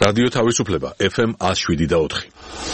რადიო თავისუფლება FM 107.4.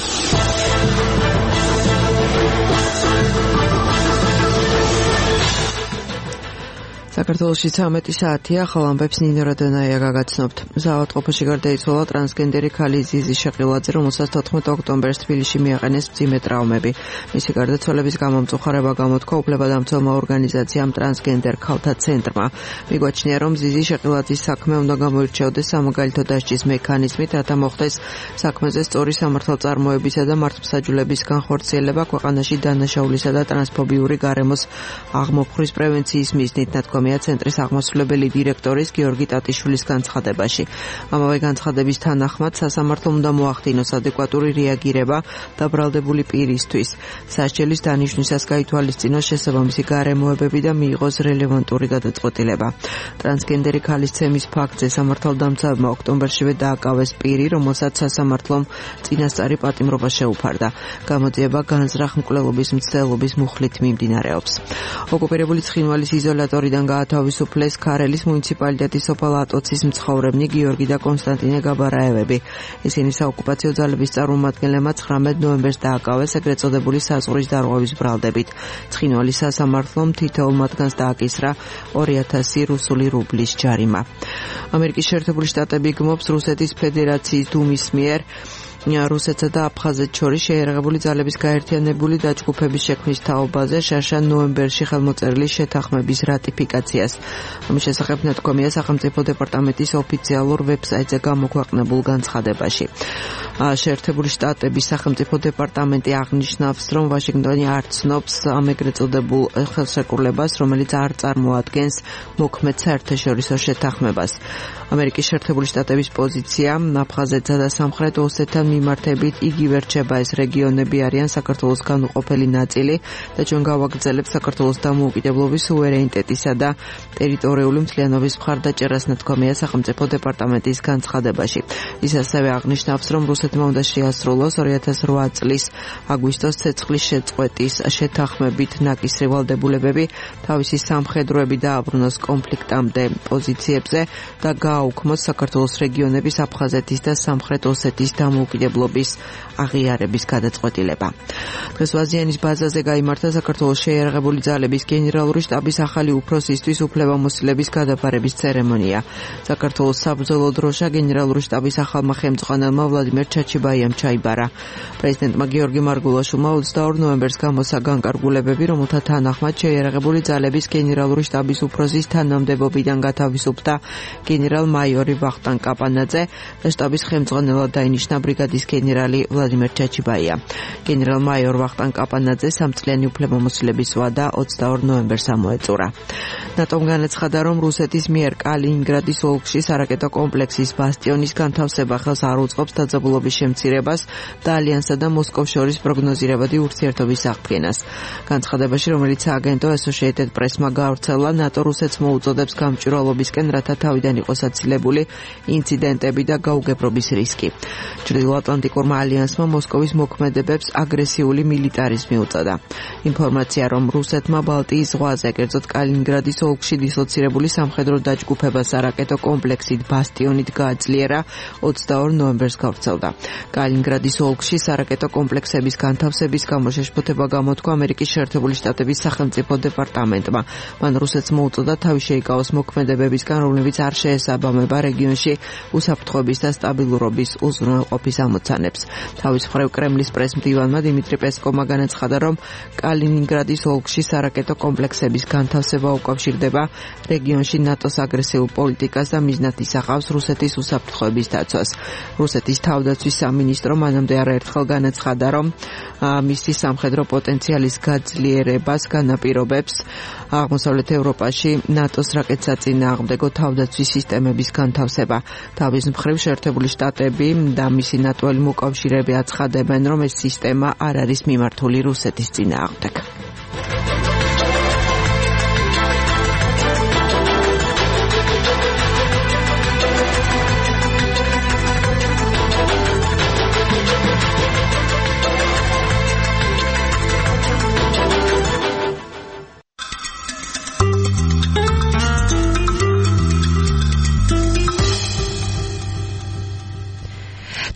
საქართველოში 13 საათია, ახალ ამბებს ნინო რადონაია გაგაცნობთ. საავადმყოფოში გარდაიცვალა ტრანსგენდერი ქალი ზიზი შეყილაძე, რომელსაც 14 ოქტომბერს თბილისში მიაყენეს მძიმე ტრავმები. მისი გარდაცვალების გამომწუხარება გამოთქვა უფლებადამცველმა ორგანიზაციამ ტრანსგენდერ ქალთა ცენტრმა. მიგვაჩნია, რომ ზიზი შეყილაძის საქმე უნდა გამოირჩეოდეს სამაგალითო დასჯის მექანიზმით, რათა მოხდეს საქმეზე სწორი სამართალწარმოებისა და მართლმსაჯულების განხორციელება ქვეყანაში დანაშაულისა და ტრანსფობიური გარემოს აღმოფხვრის პრევენციის მიზნით, ნათქვამია ცენტრის აღმასრულებელი დირექტორის გიორგი ტატიშვილის განცხადებაში. ამავე განცხადების თანახმად სასამართლომ უნდა მოახდინოს ადეკვატური რეაგირება დაბრალდებული პირისთვის. სასჯელის დანიშვნისას გაითვალისწინოს შესაბამისი გარემოებები და მიიღოს რელევანტური გადაწყვეტილება. ტრანსგენდერი ქალის ცემის ფაქტზე სამართალდამცავმა ოქტომბერშივე დააკავეს პირი, რომელსაც სასამართლომ წინასწარი პატიმრობა შეუფარდა. გამოძიება განზრახ მკვლელობის მცდელობის მუხლით მიმდინარეობს. ოკუპირებული ცხინვალის იზოლატორიდან გაათავისუფლეს ქარელის მუნიციპალიტეტის სოფელ ატოცის მცხოვრებნი გიორგი და კონსტანტინე გაბარაევები. ისინი საოკუპაციო ძალების წარმომადგენლებმა 19 ნოემბერს დააკავეს ეგრეთ წოდებული საზღვრის დარღვევის ბრალდებით. ცხინვალის სასამართლომ თითოეულ მათგანს დააკისრა 2000 რუსული რუბლის ჯარიმა. ამერიკის შეერთებული შტატები გმობს რუსეთის ფედერაციის დუმის მიერ რუსეთსა და აფხაზეთს შორის შეიარაღებული ძალების გაერთიანებული დაჯგუფების შექმნის თაობაზე შარშან ნოემბერში ხელმოწერილი შეთანხმების რატიფიკაციას. ამის შესახებ ნათქვამია სახელმწიფო დეპარტამენტის ოფიციალურ ვებსაიტზე გამოქვეყნებულ განცხადებაში. შეერთებული შტატების სახელმწიფო დეპარტამენტი აღნიშნავს, რომ ვაშინგტონი არ ცნობს ამ ეგრეთ წოდებულ ხელშეკრულებას, რომელიც არ წარმოადგენს მოქმედ საერთაშორისო შეთანხმებას. ამერიკის შეერთებული შტატების პოზიცია აფხაზეთსა და სამხრეთ ოსეთთან მიმართებით იგივე რჩება. ეს რეგიონები არიან საქართველოს განუყოფელი ნაწილი და ჩვენ გავაგრძელებთ საქართველოს დამოუკიდებლობის, სუვერენიტეტისა და ტერიტორიული მთლიანობის მხარდაჭერას, ნათქვამია სახელმწიფო დეპარტამენტის განცხადებაში. ის ასევე აღნიშნავს, რომ რუსეთმა უნდა შეასრულოს 2008 წლის აგვისტოს ცეცხლის შეწყვეტის შეთანხმებით ნაკისრი ვალდებულებები, თავისი სამხედროები დააბრუნოს კონფლიქტამდე პოზიციებზე და გააუქმოს საქართველოს რეგიონების აფხაზეთის და სამხრეთ ოსეთის დამოუკიდებლობის აღიარების გადაწყვეტილება. დღეს ვაზიანის ბაზაზე გაიმართა საქართველოს შეიარაღებული ძალების გენერალური შტაბის ახალი უფროსისთვის უფლებამოსილების გადაბარების ცერემონია. საქართველოს საბრძოლო დროშა გენერალური შტაბის ახალმა ხელმძღვანელმა ვლადიმერ ჩაჩიბაიამ ჩაიბარა. პრეზიდენტმა გიორგი მარგულაშვილმა 22 ნოემბერს გამოსცა განკარგულებები, რომელთა თანახმად შეიარაღებული ძალების გენერალური შტაბის უფროსის თანამდებობიდან გათავისუფლდა გენერალ-მაიორი ვახტანგ კაპანაძე და შტაბის ხელმძღვანელად დაინიშნა ბრიგადის გენერალი ვლადიმერ ჩაჩიბაია. გენერალ-მაიორ ვახტანგ კაპანაძე სამწლიანი უფლებამოსილების ვადა 22 ნოემბერს ამოეწურა. ნატომ განაცხადა, რომ რუსეთის მიერ კალინინგრადის ოლქში სარაკეტო კომპლექსის ბასტიონის განთავსება ხელს არ უწყობს დაძაბულობის შემცირებას და ალიანსსა და მოსკოვს შორის პროგნოზირებადი ურთიერთობის აღდგენას. განცხადებაში, რომელიც სააგენტო Associated Press-მა გაავრცელა, ნატო რუსეთს მოუწოდებს გამჭვირვალობისკენ, რათა თავიდან იყოს აცილებული ინციდენტები და გაუგებრობის რისკი. ჩრდილოატლანტიკურმა ალიანსმა მოსკოვის მოქმედებებს აგრესიული მილიტარიზმი უწოდა. ინფორმაცია, რომ რუსეთმა ბალტიის ზღვაზე, კერძოდ კალინინგრადის ოლქში დისლოცირებული სამხედრო დაჯგუფება სარაკეტო კომპლექსით ბასტიონით გააძლიერა 22 ნოემბერს გავრცელდა. კალინინგრადის ოლქში სარაკეტო კომპლექსების განთავსების გამო შეშფოთება გამოთქვა ამერიკის შეერთებული შტატების სახელმწიფო დეპარტამენტმა. მან რუსეთს მოუწოდა თავი შეიკავოს მოქმედებებისგან, რომლებიც არ შეესაბამება რეგიონში უსაფრთხოების და სტაბილურობის უზრუნველყოფის ამოცანებს. თავის მხრივ კრემლის პრესმდივანმა დიმიტრი პესკოვმა განაცხადა, რომ კალინინგრადის ოლქში სარაკეტო კომპლექსების განთავსება უკავშირდება რეგიონში ნატოს აგრესიულ პოლიტიკას და მიზნად ისახავს რუსეთის უსაფრთხოების დაცვას. რუსეთის თავდაცვის სამინისტრო მანამდე არაერთხელ განაცხადა, რომ მისი სამხედრო პოტენციალის გაძლიერებას განაპირობებს აღმოსავლეთ ევროპაში ნატოს რაკეტსაწინააღმდეგო თავდაცვის სისტემების განთავსება. თავის მხრივ შეერთებული შტატები და მისი ნატოელი მოკავშირეები აცხადებენ, რომ ეს სისტემა არ არის მიმართული რუსეთის წინააღმდეგ.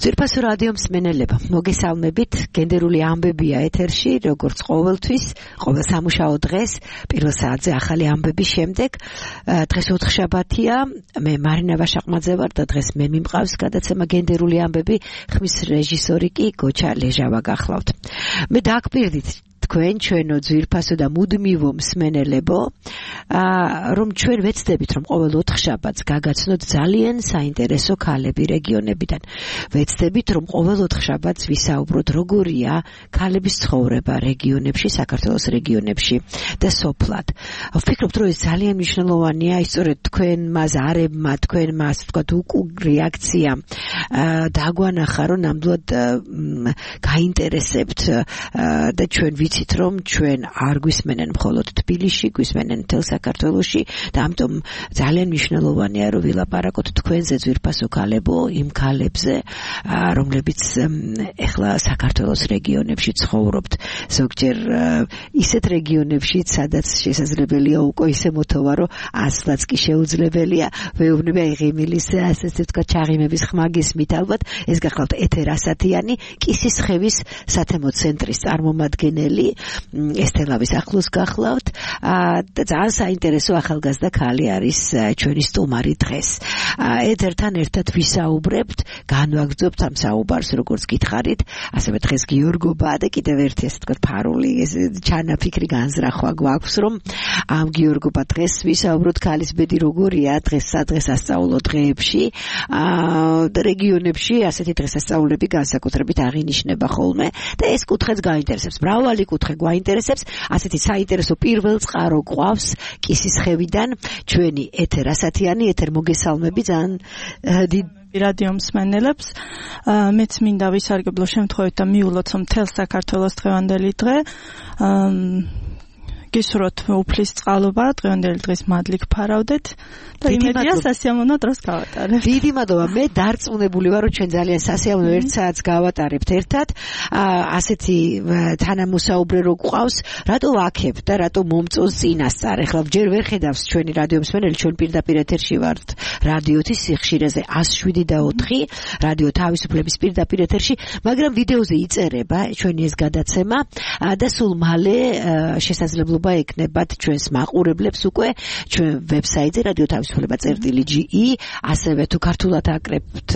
ძვირფასო რადიო მსმენელებო, მოგესალმებით. გენდერული ამბებია ეთერში, როგორც ყოველთვის, ყოველ სამუშაო დღეს, პირველ საათზე ახალი ამბების შემდეგ. დღეს ოთხშაბათია, მე მარინა ვაშაყმაძე ვარ და დღეს მე მიმყავს გადაცემა გენდერული ამბები, ხმის რეჟისორი კი გოჩა ლეჟავა გახლავთ. მე დაგვირდით თქვენ ჩვენო ძვირფასო და მუდმივო მსმენელებო, რომ ჩვენ ვეცდებით, რომ ყოველ ოთხშაბათს გაგაცნოთ ძალიან საინტერესო ქალები რეგიონებიდან. ვეცდებით, რომ ყოველ ოთხშაბათს ვისაუბროთ, როგორია ქალების ცხოვრება რეგიონებში, საქართველოს რეგიონებში და სოფლად. ვფიქრობთ, რომ ეს ძალიან მნიშვნელოვანია, სწორედ თქვენმა ზარებმა, თქვენმა, ასე ვთქვათ, რეაქცია დაგვანახა, რომ ნამდვილად გაინტერესებთ და ჩვენ ვიცით, რომ ჩვენ არ გვისმენენ მხოლოდ თბილისში, გვისმენენ მთელ საქართველოში და ამიტომ ძალიან მნიშვნელოვანია, რომ ვილაპარაკოთ თქვენზე ძვირფასო ქალებო, იმ ქალებზე, რომლებიც ეხლა საქართველოს რეგიონებში ცხოვრობთ, ზოგჯერ ისეთ რეგიონებში, სადაც შესაძლებელია უკვე ისე მოთოვა, რომ ასლაც კი შეუძლებელია, ვეუბნები ღიმილის, ასე ვთქვათ, ჩაღიმების ხმა გისმით ალბათ, ეს გახლავთ ეთერ ასათიანი, კისისხევის სათემო ცენტრის წარმომადგენელი ესთელავის ახლოს გახლავთ და ძალიან საინტერესო ახალგაზრდა ქალი არის ჩვენი სტუმარი დღეს. ეთერთან ერთად ვისაუბრებთ, განვაგრძობთ ამ საუბარს, როგორც გითხარით, ასევე დღეს გიორგობა და კიდევ ერთი ასე ვთქვათ ფარული ჩანაფიქრი განზრახვა გვაქვს, რომ ამ გიორგობა დღეს ვისაუბროთ ქალის ბედი როგორია დღესადღეს სასწავლო დღეებში და რეგიონებში ასეთი დღესასწაულები განსაკუთრებით აღინიშნება ხოლმე და ეს კუთხეც გაინტერესებს. მრავალი კუთხე გვაინტერესებს, ასეთი საინტერესო პირველ წყარო გვყავს კისისხევიდან ჩვენი ეთერ ასათიანი, ეთერ მოგესალმები ძალიან რადიო მსმენელებს. მეც მინდა ვისარგებლო შემთხვევით და მიულოთ მთელ საქართველოს დღევანდელი დღე. გისურვოთ უფლის წყალობა, დღევანდელი დღის მადლი გფარავდეთ და იმედია სასიამოვნო დროს გავატარებთ. დიდი მადლობა. მე დარწმუნებული ვარ, რომ ჩვენ ძალიან სასიამოვნო 1 საათს გავატარებთ ერთად. ასეთი თანამოსაუბრე რო გვყავს, რატო ვაქებთ და რატო მომწონს წინასწარ. ეხლა ჯერ ვერ ხედავს ჩვენი რადიო მსმენელი, ჩვენ პირდაპირ ეთერში ვართ რადიოთის სიხშირეზე 107.4, რადიო თავისუფლების პირდაპირ ეთერში, მაგრამ ვიდეოზე იწერება ჩვენი ეს გადაცემა და სულ მალე შესაძლებლობა ეკნებათ ჩვენს მაყურებლებს უკვე ჩვენ ვებსაიტზე რადიო თავისუფლება.ge, ასევე თუ ქართულად აკრებთ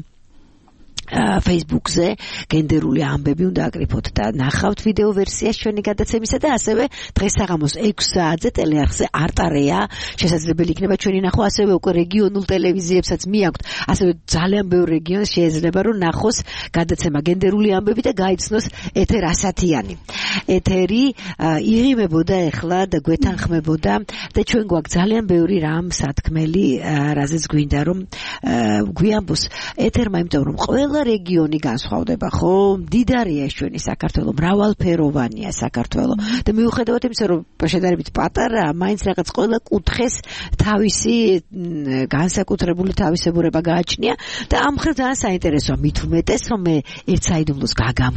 Facebook-ზე გენდერული ამბები უნდა აკრიფოთ და ნახავთ ვიდეო ვერსიას ჩვენი გადაცემისა და ასევე დღეს საღამოს 6 საათზე ტელეარხზე არტარეა შესაძლებელი იქნება ჩვენი ნახვა, ასევე უკვე რეგიონულ ტელევიზიებსაც მიაქვთ, ასევე ძალიან ბევრ რეგიონს შეიძლება რომ ნახოს გადაცემა გენდერული ამბები და გაიცნოს ეთერ ასათიანი. ეთერი იღიმებოდა ეხლა და გვეთანხმებოდა და ჩვენ გვაქვს ძალიან ბევრი რამ სათქმელი, რაზეც გვინდა რომ გვიამბოს ეთერმა, იმიტომ რომ ყველა რეგიონი განსხვავდება, ხო? მდიდარია ეს ჩვენი საქართველო, მრავალფეროვანია საქართველო და მიუხედავად იმისა, რომ შედარებით პატარაა, მაინც რაღაც ყველა კუთხეს თავისი განსაკუთრებული თავისებურება გააჩნია და ამ ხელ ძალიან საინტერესოა, მით უმეტეს, რომ მე ერთ საიდუმლოს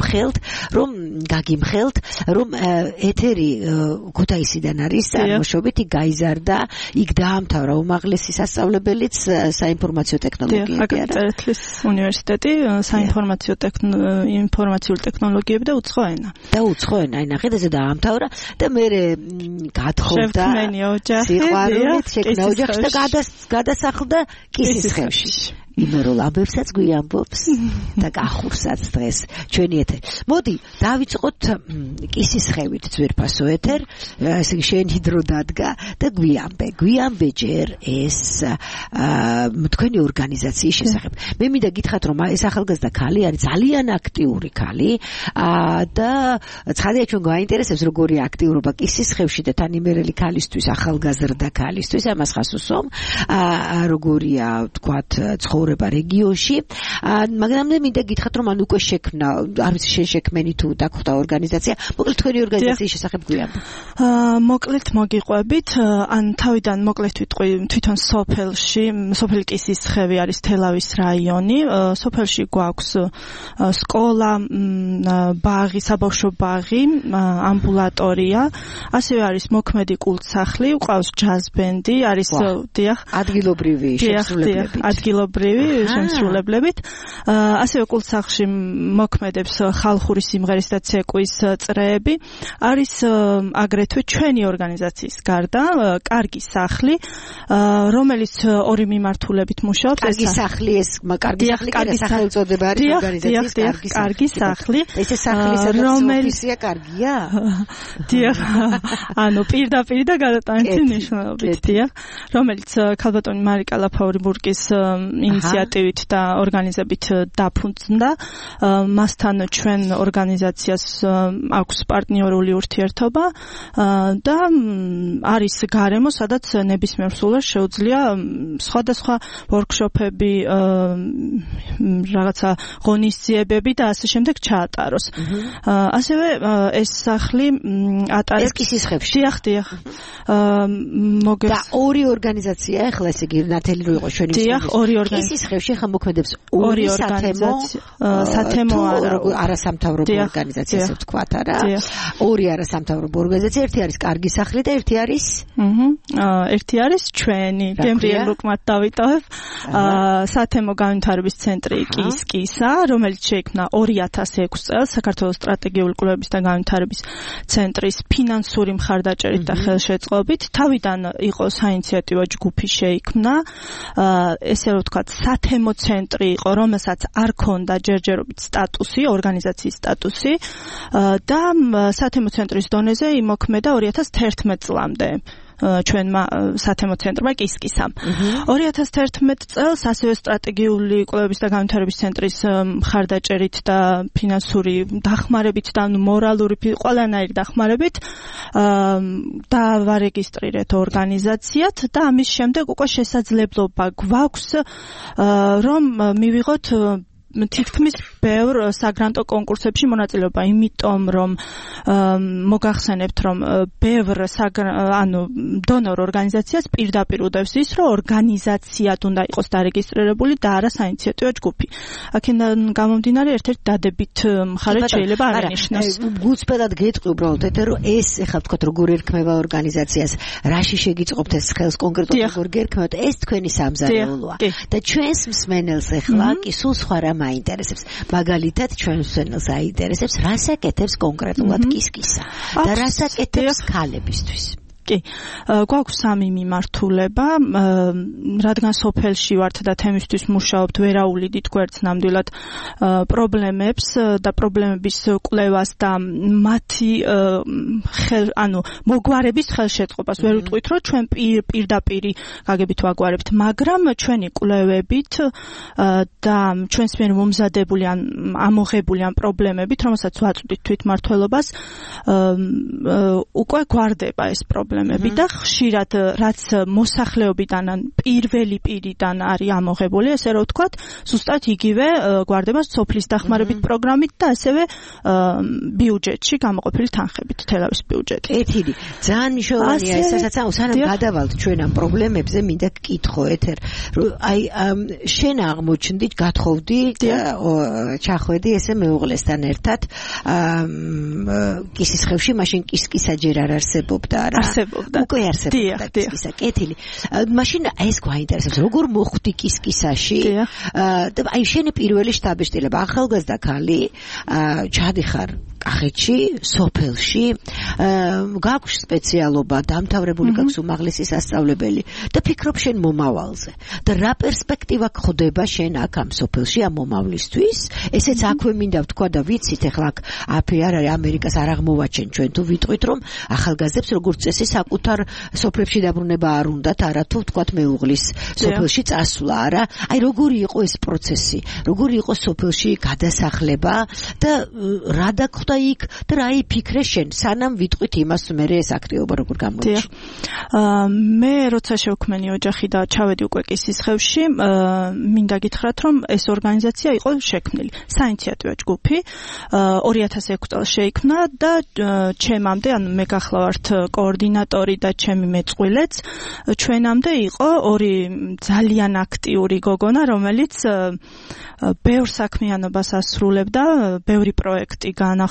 გაგიმხელთ, რომ ეთერი ქუთაისიდან არის წარმოშობით, იქ გაიზარდა, იქ დაამთავრა უმაღლესი სასწავლებელიც საინფორმაციო ტექნოლოგიები. აკაკწერეთლის უნივერსიტეტი, ინფორმაციული ტექნოლოგიები და უცხო ენა. ნახეთ, ესე დაამთავრა და მე გათხოვდა სიყვარულით, შექმნა ოჯახში და გადასახლდა კისისხევში. იმერულ ამბებსაც გვიამბობს და გახურსაც დღეს ჩვენი ეთერი. მოდი დავიწყოთ კისისხევით ძვირფასო ეთერ, ესე იგი შენი დრო დადგა და გვიამბე ჯერ ეს თქვენი ორგანიზაციის შესახებ. მე მინდა გითხრათ, რომ ეს ახალგაზრდა ქალი არის ძალიან აქტიური ქალი და ცხადია ჩვენ გვაინტერესებს როგორი აქტიურობა კისისხევში და თანიმერელი ქალისთვის, ახალგაზრდა ქალისთვის, ამას ხას უსვამ, როგორია თქვათ რეგიონში, მაგრამ მე მინდა გითხრათ, რომ ან უკვე შექმნა, არ ვიცი შენ შექმენი თუ დაგხვდა ორგანიზაცია, მოკლედ თქვენი ორგანიზაციის შესახებ გვიამბე. მოკლედ მოგიყვებით, ან თავიდან მოკლედ ვიტყვი, თვითონ სოფელი კისისხევი არის თელავის რაიონი, სოფელში გვაქვს სკოლა, ბაღი, საბავშვო ბაღი, ამბულატორია, ასევე არის მოქმედი კულტსახლი, ყავს ჯაზ ბენდი, არის დიახ, ადგილობრივი შესრულებები. ადგილობრივი კოლექტივი შემსრულებლებით. ასევე კულტსახლში მოქმედებს ხალხური სიმღერის და ცეკვის წრეები. არის აგრეთვე ჩვენი ორგანიზაციის გარდა კარგი სახლი, რომელიც ორი მიმართულებით მუშაობს. კარგი სახლი ეს კარგი სახელწოდება არის ორგანიზაციის კარგი სახლი. ესე სახლის ოფისია კარგია? დიახ. ანუ პირდაპირ და გადატანითი ნიშნულობით, დიახ, რომელიც ქალბატონი მარიკა ლაფაურიბურგის ინიციატივით და ორგანიზებით დაფუძნდა. მასთან ჩვენ ორგანიზაციას აქვს პარტნიორული ურთიერთობა და არის გარემო, სადაც ნებისმიერ სულას შეუძლია სხვადასხვა ვორქშოპები, რაღაცა ღონისძიებები და ასე შემდეგ ჩაატაროს. ასევე ეს სახლი ატარებს კისისხევში. დიახ. და ორი ორგანიზაცია ახლა ესე იგი ნათელი რო იყო ჩვენი დიახ, ორი ორგანიზაცია. კისისხევში ხა მოქმედებს ორი სათემო არასამთავრობო ორგანიზაცია, ასე ვთქვათ, არა? ორი არასამთავრობო ორგანიზაცია, ერთი არის კარგი სახლი და ერთი არის ერთი არის ჩვენი გემრიელ უკმათ დავიტოვებ. სათემო განვითარების ცენტრი კისკისა, რომელიც შეიქმნა 2006 წელს საქართველოს სტრატეგიული კვლევების და განვითარების ცენტრის ფინანსური მხარდაჭერით და ხელშეწყობით. თავიდან იყო საინიციატივო ჯგუფი შეიქმნა. ესე რომ ვთქვათ, სათემო ცენტრი იყო, რომელსაც არ ჰქონდა ჯერჯერობით სტატუსი, ორგანიზაციის სტატუსი და სათემო ცენტრის დონეზე იმოქმედა 2011 წლამდე. ჩვენმა სათემო ცენტრმა კისკისამ. 2011 წელს ასევე სტრატეგიული კვლევების და განვითარების ცენტრის მხარდაჭერით და ფინანსური დახმარებით და მორალური ყველანაირი დახმარებით დავარეგისტრირეთ ორგანიზაციად და ამის შემდეგ უკვე შესაძლებლობა გვაქვს რომ მივიღოთ თითქმის ბევრ საგრანტო კონკურსებში მონაწილეობა, იმიტომ რომ მოგახსენებთ, რომ ბევრ დონორ ორგანიზაციას პირდაპირ უდევს ის, რომ ორგანიზაციად უნდა იყოს დარეგისტრირებული და არა საინიციატივო ჯგუფი. აქედან გამომდინარე ერთ-ერთი დადებით მხარეთ შეიძლება არ აღნიშნოს. გულწრფელად გეტყვი უბრალოდ რომ ეს ეხლა ვთქვათ როგორ ერქმება ორგანიზაციას, რაში შეგიწყობთ ეს ხელს კონკრეტულად როგორ გერქმევთ, ეს თქვენი სამზარეულოა. და ჩვენს მსმენელს ეხლა კი სულ სხვა რამ აინტერესებს. მაგალითად, ჩვენ მსმენელს აინტერესებს, რას აკეთებს კონკრეტულად კისკისა და რას აკეთებს ქალებისთვის. კი, გვაქვს სამი მიმართულება, რადგან სოფელში ვართ და თემისთვის მუშაობთ, ვერაულიდით გვერდს ნამდვილად პრობლემებს და პრობლემების კვლევას და მათი მოგვარების ხელშეწყობას. ვერ ვიტყვით, რომ ჩვენ პირდაპირ გაგებით ვაგვარებთ, მაგრამ ჩვენი კვლევებით და ჩვენს მიერ მომზადებული ან ამოღებული ან პრობლემებით, რომელსაც ვაწვდით თვითმმართველობას, უკვე გვარდება ეს პრობლემა. და ხშირად რაც მოსახლეობიდან ან პირველი პირიდან არის ამოღებული, ესე რომ ვთქვათ, ზუსტად იგივე გვარდება სოფლის დახმარებით პროგრამით და ასევე ბიუჯეტში გამოყოფილი თანხებით, თელავის ბიუჯეტი. კეთილი. ძალიან მნიშვნელოვანია ეს, სანამ გადავალთ ჩვენ ამ პრობლემებზე, მინდა გკითხო ეთერ, რომ შენ აღმოჩნდი, გათხოვდი, ჩახვედი ესე მეუღლესთან ერთად კისისხევში, მაშინ კისკისა ჯერ არ არსებობდა, რა? უკვე არსებობდა კისკისა. კეთილი. მაშინ ეს გვაინტერესებს, როგორ მოხვდი კისკისაში? და აი შენი პირველი შტაბ-შტილება, ახალგაზრდა ქალი, ჩადიხარ კახეთში, სოფელში, გაქვს სპეციალობა, დამთავრებული გაქვს უმაღლესი სასწავლებელი და ფიქრობ შენ მომავალზე. და რა პერსპექტივა გხდება შენ აქ ამ სოფელში ამ მომავლისთვის? ესეც აქვე მინდა ვთქვა და ვიცით, ეხლა აფი არ არის, ამერიკას არ აღმოვაჩენ ჩვენ თუ ვიტყვით, რომ ახალგაზრდებს როგორც წესი საკუთარ სოფლებში დაბრუნება არ უნდათ, არათუ ვთქვათ მეუღლის სოფელში წასვლა, არა? აი როგორი იყო ეს პროცესი? როგორი იყო სოფელში გადასახლება და რა დაგხვდა იქ და რა იფიქრე შენ, სანამ ვიტყვით იმას, მე ეს აქტივობა როგორ გამოიჩინა? მე როცა შევქმენი ოჯახი და ჩავედი უკვე კისისხევში, მინდა გითხრათ, რომ ეს ორგანიზაცია იყო შექმნილი. საინიციატივო ჯგუფი 2006 წელს შეიქმნა და ჩემამდე, ანუ მე გახლავართ კოორდინატორი და ჩემი მეწყვილეც, ჩვენამდე იყო ორი ძალიან აქტიური გოგონა, რომელიც ბევრ საქმიანობას ასრულებდა, ბევრი პროექტი განახორციელებდა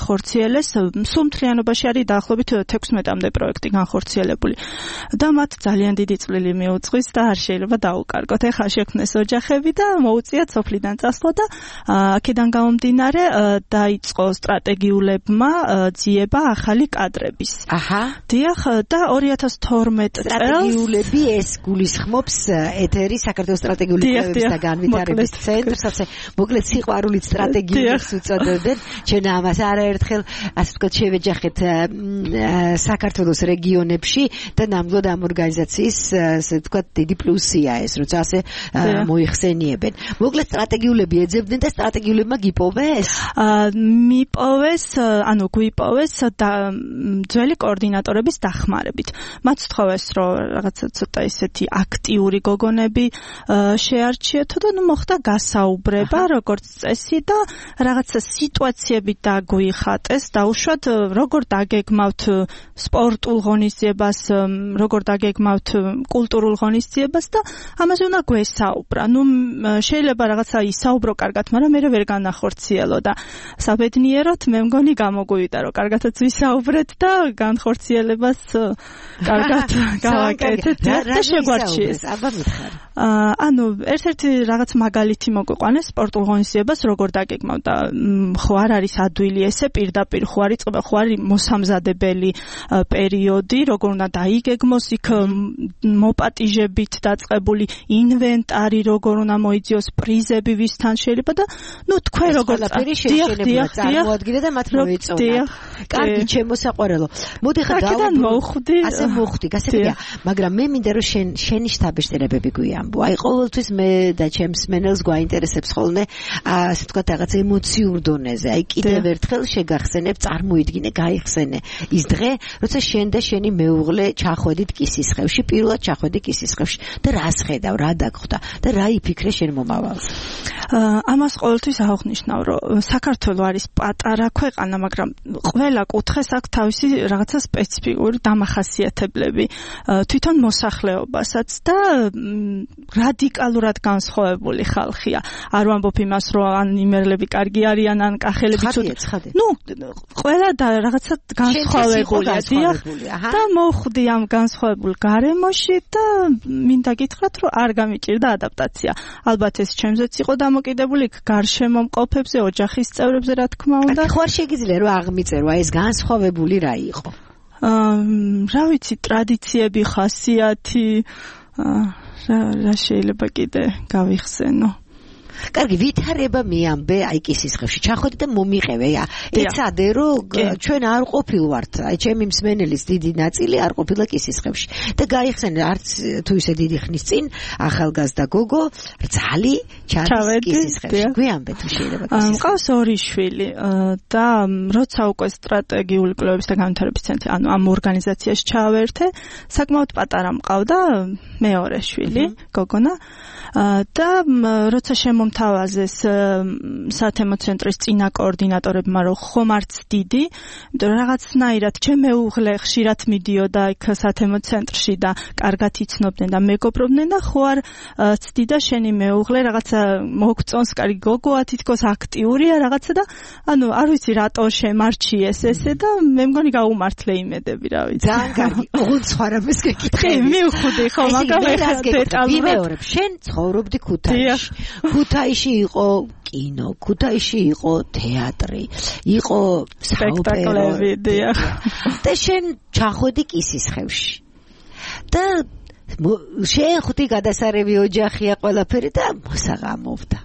განხორციელეს, სულ მთლიანობაში არის დაახლოებით 16-მდე პროექტი განხორციელებული. და მათ ძალიან დიდი წვლილი მიუძღვის და არ შეიძლება დაუკარგოთ. ეხლა შექმნეს ოჯახები და მოუწიათ სოფლიდან წასვლა და აქედან გამომდინარე დაიწყო სტრატეგიულებმა ძიება ახალი კადრების. აჰა. დიახ, და 2012 წელს სტრატეგიულები ეს გულისხმობს ეთერი საქართველოს სტრატეგიული კვლევების და განვითარების ცენტრს, მოკლედ სიყვარულით სტრატეგიულებს უწოდებენ. ჩვენ ამას არაერთხელ ასე ვთქვათ შევეჯახეთ საქართველოს რეგიონებში და ნამდვილად ამ ორგანიზაციის ასე ვთქვათ დიდი პლუსია ეს, როცა ასე მოიხსენიებენ. მოკლედ სტრატეგიულები ეძებდნენ და სტრატეგიულებმა გიპოვეს? მიპოვეს, ანუ გვიპოვეს და ძველი კოორდინატორების დახმარებით. მათ სთხოვეს, რომ რაღაცა ცოტა ისეთი აქტიური გოგონები შეარჩიეთო და მოხდა გასაუბრება, როგორც წესი და რაღაცა სიტუაციები დაგვიხატეს, დაუშვათ როგორ დაგეგმავთ სპორტულ ღონისძიებას, როგორ დაგეგმავთ კულტურულ ღონისძიებას და ამაზე უნდა გვესაუბრა. შეიძლება რაღაცა ისაუბრო კარგად, მაგრამ მე ვერ განახორციელო და საბედნიეროდ მე მგონი გამოგვივიდა, რომ კარგადაც ვისაუბრეთ და განხორციელებას კარგად გავაკეთეთ და შეგვარჩიეს. აბა მითხარ. ანუ ერთ-ერთი რაღაც მაგალითი მოგვიყვანეს სპორტულ ღონისძიებას როგორ დაგეგმავ და ხო არ არის ადვილი ესე პირდაპირ ხო არის წყობა ხო არის მოსამზადებელი პერიოდი როგორ უნდა დაიგეგმოს იქ მოპატიჟებით დაწყებული ინვენტარი როგორ უნდა მოიძიოს პრიზები ვისთან შეიძლება და თქვენ როგორ წარმოადგინეთ და მათ მოეწონათ. კარგი ჩემო საყვარელო. მოდი ხა დავუბრუნდეთ. ასე მოხდი, გასაგებია, მაგრამ მე მინდა რომ შენი შთაბეჭდილებები გვიამბო. აი ყოველთვის მე და ჩემს მენელს გვაინტერესებს ხოლმე ასე ვთქვათ რაღაც ემოციურ დონეზე. აი კიდევ ერთხელ შეგახსენებ, წარმოიდგინე, გაიხსენე ის დღე, როცა შენ და შენი მეუღლე ჩახვედით კისისხევში, პირველად ჩახვედი კისისხევში და რას ხედავ, რა დაგხვდა და რა იფიქრე შენ მომავალს? ამას ყოველთვის აღვნიშნავ, რომ საქართველო არის პატარა ქვეყანა, მაგრამ ყველა კუთხეს აქვს თავისი რაღაცა სპეციფიკური დამახასიათებლები, თვითონ მოსახლეობასაც და რადიკალურად განსხვავებული ხალხია. არ ვამბობ იმას, რომ ან იმერლები კარგი არიან, ან კახელები ცუდ. ყველა და რაღაცა განსხვავებულია, დიახ. და მოხვდი ამ განსხვავებულ გარემოში და მინდა გითხრათ, რომ არ გამიჭირდა ადაპტაცია. ალბათ ეს ჩემზეც იყო დამოკიდებული გარშემო მყოფებზე, ოჯახის წევრებზე, რა თქმა უნდა. ხო არ შეგიძლია რომ აღმიწერო, ეს განსხვავებული რა იყო? რა ვიცი, ტრადიციები, ხასიათი, რა შეიძლება კიდე გავიხსენო. კარგი, ვითარება მიამბე აი კისისხევში. ჩახვედი და მომიყევე. ეცადე რომ ჩვენ არ ყოფილვართ. აი ჩემი მსმენელის დიდი ნაწილი არ ყოფილა კისისხევში. და გაიხსენე არც თუ ისე დიდი ხნის წინ ახალგაზრდა გოგო რძალი ჩადის კისისხევში. გვიამბე თუ შეიძლება კისისხევში. მყავს ორი შვილი და როცა უკვე სტრატეგიული კვლევების და განვითარების ცენტრი, ანუ ამ ორგანიზაციაში ჩავერთე, საკმაოდ პატარა მყავდა მეორე შვილი, გოგონა. და როცა შემომთავაზეს სათემო ცენტრის წინა კოორდინატორებმა რომ ხომ არც დიდი, იმიტომ რომ რაღაცნაირად ჩემ მეუღლე ხშირად მიდიოდა იქ სათემო ცენტრში და კარგად იცნობდნენ და მეგობრობდნენ და ხო არ ცდიდა შენი მეუღლე რაღაცა მოგწონს, კარგი გოგოა, თითქოს აქტიურია რაღაცა და ანუ არ ვიცი რატო შემარჩიეს ესე და მე მგონი გაუმართლე იმედები, რა ვიცი. ძალიან კარგი. ოღონდ სხვა რამეს გეკითხე. მივხვდი ხო, მაგრამ დეტალურად შენ ცხოვრობდი ქუთაისში. ქუთაისში იყო კინო, ქუთაისში იყო თეატრი, იყო სპექტაკლები, დიახ. და შენ ჩახვედი კისისხევში. და შენ ხუთი გადასარევი ოჯახია ყველაფერი და მოსაღამოვდა.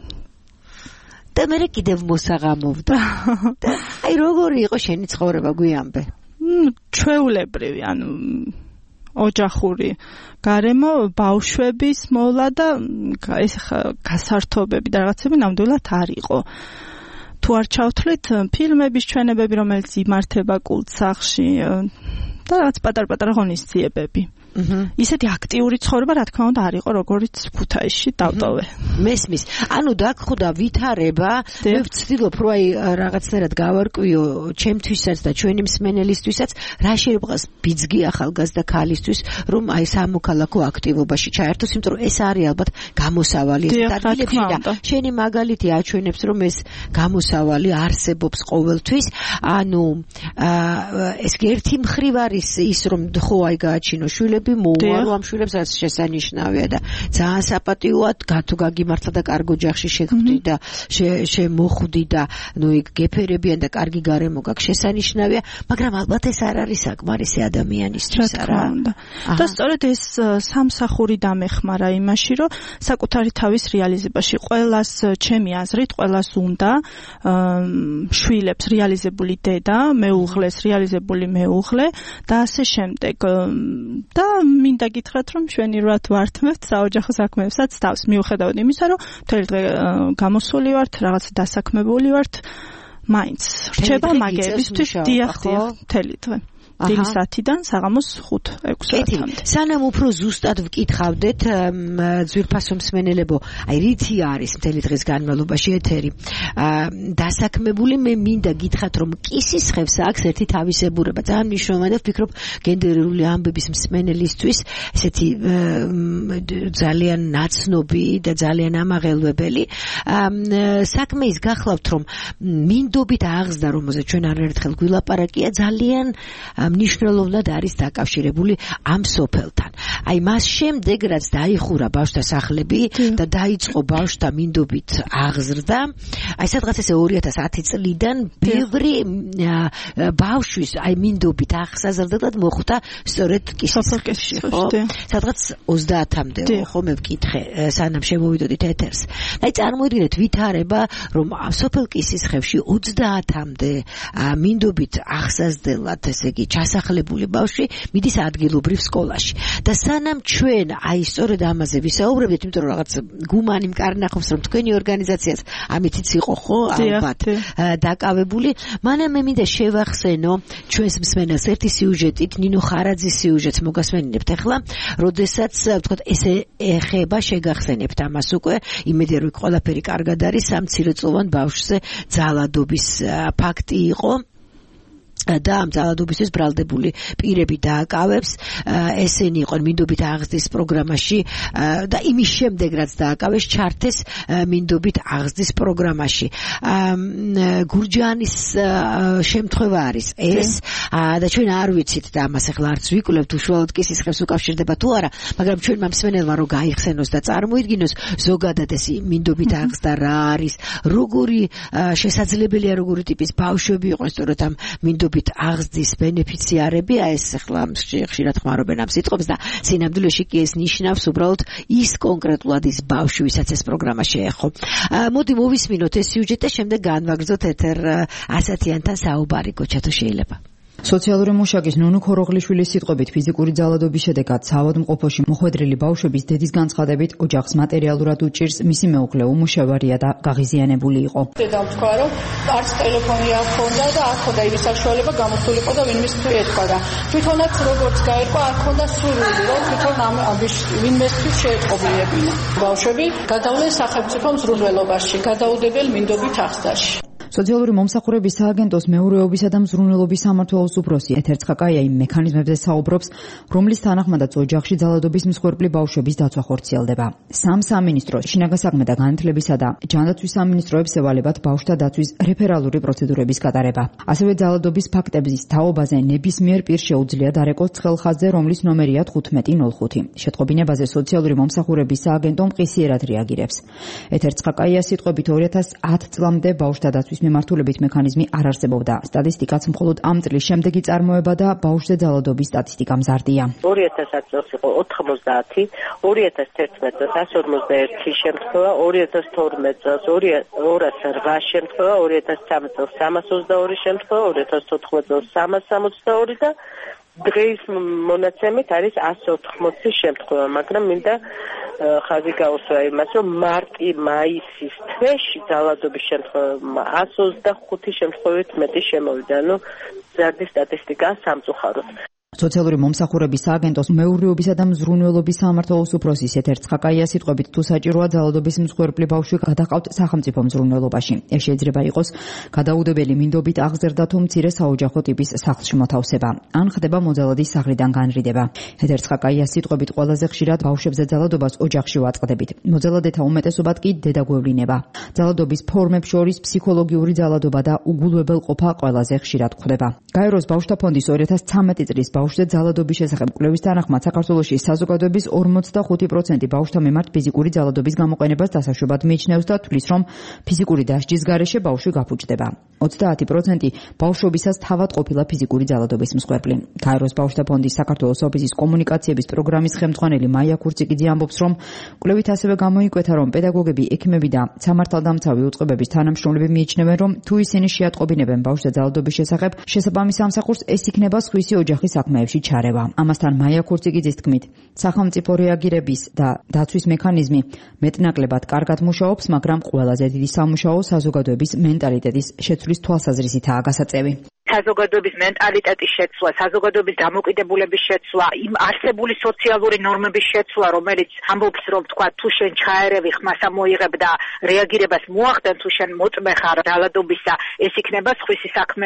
და მე კიდევ მოსაღამოვდა. და აი როგორი იყო შენი ცხოვრება, გვიამბე? ჩვეულებრივი, ანუ ოჯახური გარემო, ბავშვების მოვლა და ეს გასართობები და რაღაცები ნამდვილად არ იყო. თუ არ ჩავთვლით ფილმების ჩვენებები, რომელიც იმართება კულტსახში და რაღაც პატარ-პატარა ღონისძიებები. ისეთი აქტიური ცხოვრება რა თქმა უნდა არ იყო როგორც ქუთაისში დავტოვე. მესმის. ანუ დაგხვდა ვითარება, მე ვცდილობ რომ აი რაღაცნაირად გავარკვიო ჩემთვისაც და ჩვენი მსმენელისთვისაც რა შეიძლება ბიძგი ახალგაზრდა ქალისთვის რომ აი სამოქალაქო აქტივობაში ჩაერთოს, იმიტომ რომ ეს არის ალბათ გამოსავალი ეს ადგილებში და შენი მაგალითი აჩვენებს რომ ეს გამოსავალი არსებობს ყოველთვის. ანუ ეს ერთი მხრივ არის ის რომ ხო აი გააჩინო შვილები მოუარო ამ შვილებს რაც შესანიშნავია და ძალიან საპატიოა თუ გაგიმართლა და კარგ ოჯახში შეხვდი და შემოხვდი და ნუ იქ გეფერებიან და კარგი გარემო გაქვს შესანიშნავია, მაგრამ ალბათ ეს არ არის საკმარისი ადამიანისთვის არა. და სწორედ ეს სამსახური დამეხმარა იმაში რომ საკუთარი თავის რეალიზებაში ყველას ჩემი აზრით ყველას უნდა შვილებს რეალიზებული დედა, მეუღლეს რეალიზებული მეუღლე და ასე შემდეგ. და მინდა გითხრათ რომ მშვენივრად ვართმევთ საოჯახო საქმეებსაც თავს მიუხედავად იმისა რომ მთელი დღე გამოსული ვართ, რაღაც დასაქმებული ვართ, მაინც რჩება მაგებისთვის დიახ მთელი დღე. დილის 10-დან საღამოს 5-6-მდე. სანამ უფრო ზუსტად ვკითხავდეთ ძვირფასო მსმენელებო, აი რითი არის მთელი დღის განმავლობაში ეთერი დასაქმებული, მე მინდა გითხრათ რომ კისისხევს აქვს ერთი თავისებურება, ძალიან მნიშვნელოვანია, ვფიქრობ გენდერული ამბების მსმენელისთვის ესეთი ძალიან ნაცნობი და ძალიან ამაღელვებელი საქმე ის გახლავთ რომ მინდობით აღზრდა, რომელზეც ჩვენ არაერთხელ გვილაპარაკია, ძალიან მნიშვნელოვნად არის დაკავშირებული ამ სოფელთან. აი მას შემდეგ რაც დაიხურა ბავშვთა სახლები და დაიწყო ბავშვთა მინდობით აღზრდა, აი სადღაც ესე 2010 წლიდან ბევრი ბავშვის აი მინდობით აღზრდად მოხვდა სწორედ კისისხევში, ხო? სადღაც 30-მდე, ხო მე ვკითხე, სანამ შემოვიდოდით ეთერს. აი წარმოიდგინეთ ვითარება, რომ სოფელ კისისხევში 30-მდე მინდობით აღზრდელად, ესე იგი ჩასახლებული ბავშვი მიდის ადგილობრივ სკოლაში. და სანამ ჩვენ აი სწორედ ამაზე ვისაუბრებთ, იმიტომ რომ რაღაც გუმანი მკარნახობს რომ თქვენი ორგანიზაციაც ამითიც იყო ხო ალბათ დაკავებული, მანამ მე მინდა შევახსენო ჩვენს მსმენელს ერთი სიუჟეტით, ნინო ხარაძის სიუჟეტს მოგასმენინებთ ახლა, როდესაც ვთქვათ ესე ეხება შეგახსენებთ ამას უკვე, იმედია რომ ყველაფერი კარგად არის, სამცირეწლოვან ბავშვზე ძალადობის ფაქტი იყო. და ამ ძალადობისთვის ბრალდებული პირები დააკავებს, ესენი იყვნენ მინდობით აღზრდის პროგრამაში და იმის შემდეგ რაც დააკავეს ჩართეს მინდობით აღზრდის პროგრამაში. გურჯაანის შემთხვევა არის ეს და ჩვენ არ ვიცით და ამას ახლა არც ვიკვლევთ უშუალოდ კისისხევს უკავშირდება თუ არა, მაგრამ ჩვენმა მსმენელმა რომ გაიხსენოს და წარმოიდგინოს ზოგადად ეს მინდობით აღზრდა რა არის, როგორი შესაძლებელია როგორი ტიპის ბავშვები იყვნენ სწორედ ამ მინდობით აღზრდის ბენეფიციარები, ეს ახლა ხშირად ხმარობენ ამ სიტყვებს და სინამდვილეში კი ეს ნიშნავს უბრალოდ ის კონკრეტულად ის ბავშვი, ვისაც ეს პროგრამა შეეხო. მოდი მოვისმინოთ ეს სიუჟეტი და შემდეგ განვაგრძოთ ეთერ ასათიანთან საუბარი, გოჩა თუ შეიძლება. სოციალური მუშაკის ნუნუ ქოროღლიშვილის სიტყვებით ფიზიკური ძალადობის შედეგად საავადმყოფოში მოხვედრილი ბავშვების დედის განცხადებით ოჯახს მატერიალურად უჭირს მისი მეუღლე უმუშევარია და გაღიზიანებული იყო. დედამ თქვა რომ არც ტელეფონი არ ჰქონდა და არ ჰქონდა იმის საშუალება გამოსულიყო და ვინმეს თუ ეთქვა და თვითონაც როგორც გაერკვა არ ჰქონდა სურვილი რომ თვითონ ამ ვინმეს თუ შეეტყობინებინა. ბავშვები გადავლენ სახელმწიფო მზრუნველობაში, გადაუდებელ მინდობით აღზრდაში. სოციალური მომსახურების სააგენტოს მეურვეობისა და მზრუნველობის სამმართველოს უფროსი ეთერ ცხაკაია იმ მექანიზმებზე საუბრობს, რომლის თანახმადაც ოჯახში ძალადობის მსხვერპლი ბავშვების დაცვა ხორციელდება. სამინისტრო შინაგან საქმე და განათლებისა და ჯანდაცვის სამინისტროებს ევალებათ ბავშვთა დაცვის რეფერალური პროცედურების გატარება. ასევე ძალადობის ფაქტების თაობაზე ნებისმიერ პირს შეუძლია დარეკოს ცხელხაზზე, რომლის ნომერია 1505. შეტყობინებაზე სოციალური მომსახურების სააგენტო მყისიერად რეაგირებს. ეთერ ცხაკაიას სიტყვებით 2010 წლამდე ბავშვთა დაცვის მიმართულებით მექანიზმი არ არსებობდა. სტატისტიკაც მხოლოდ ამ წლის შემდეგი წარმოება და ბავშვზე ძალადობის სტატისტიკა მზარდია. 2010 წელს იყო 90, 2011 წელს 151 შემთხვევა, 2012 წელს 208 შემთხვევა, 2013 წელს 322 შემთხვევა, 2014 წელს 362 და დღის მონაცემით არის 180 შემთხვევა, მაგრამ მინდა ხაზი გაუსვა იმას, რომ მარტი-მაისის თვეში ძალადობის შემთხვევა 125 შემთხვევით მეტი შემოვიდა. მზარდი სტატისტიკაა სამწუხაროდ. სოციალური მომსახურების სააგენტოს მეურვეობისა და მზრუნველობის სამმართველოს უფროსის ეთერ ცხაკაიას სიტყვებით, თუ საჭიროა ძალადობის მსხვერპლი ბავშვი გადაყავთ სახელმწიფო მზრუნველობაში. ეს შეიძლება იყოს გადაუდებელი მინდობით აღზრდა თუ მცირე საოჯახო ტიპის სახლში მოთავსება. ან ხდება მოძალადის სახლიდან განრიდება. ეთერ ცხაკაიას სიტყვებით, ყველაზე ხშირად ბავშვებზე ძალადობას ოჯახში ვაწყდებით. მოძალადეთა უმეტესობად კი დედაგვევლინება. ძალადობის ფორმებს შორის ფსიქოლოგიური ძალადობა და უგულვებელყოფა ყველაზე ხშირად გვხვდება. გაეროს ბავშვთა ფონდის 2013 წლის ბავშვზე ძალადობის შესახებ კვლევის თანახმად საქართველოში საზოგადოების 45% ბავშვთა მიმართ ფიზიკური ძალადობის გამოყენებას დასაშვებად მიიჩნევს და თვლის, რომ ფიზიკური დასჯის გარეშე ბავშვი გაფუჭდება. 30% ბავშვობისას თავად ყოფილა ფიზიკური ძალადობის მსხვერპლი. გაეროს ბავშვთა ფონდის საქართველოს ოფისის კომუნიკაციების პროგრამის ხელმძღვანელი მაია ქურციკიძე ამბობს, რომ კვლევით ასევე გამოიკვეთა, რომ პედაგოგები, ექიმები და სამართალდამცავი უწყებების თანამშრომლები მიიჩნევენ, რომ თუ ისინი შეატყობინებენ ბავშვზე ძალადობის შესახებ, შესაბამის სამსახურს ეს იქნება სხვისი ოჯახის საქმეებში ჩარევა. ამასთან მაია ქურციკიძის თქმით, სახელმწიფო რეაგირების და დაცვის მექანიზმი მეტნაკლებად კარგად მუშაობს, მაგრამ ყველაზე დიდი სამუშაო საზოგადოების მენტალიტეტის შეცვლის თვალსაზრისითაა გასაწევი. საზოგადოების მენტალიტეტის შეცვლა, საზოგადოების დამოკიდებულების შეცვლა, იმ არსებული სოციალური ნორმების შეცვლა, რომელიც ამბობს, რომ თქვა, თუ შენ ჩაერევი, ხმას ამოიღებ და რეაგირებას მოახდენ, თუ შენ მოწმე ხარ ძალადობისა, ეს იქნება სხვისი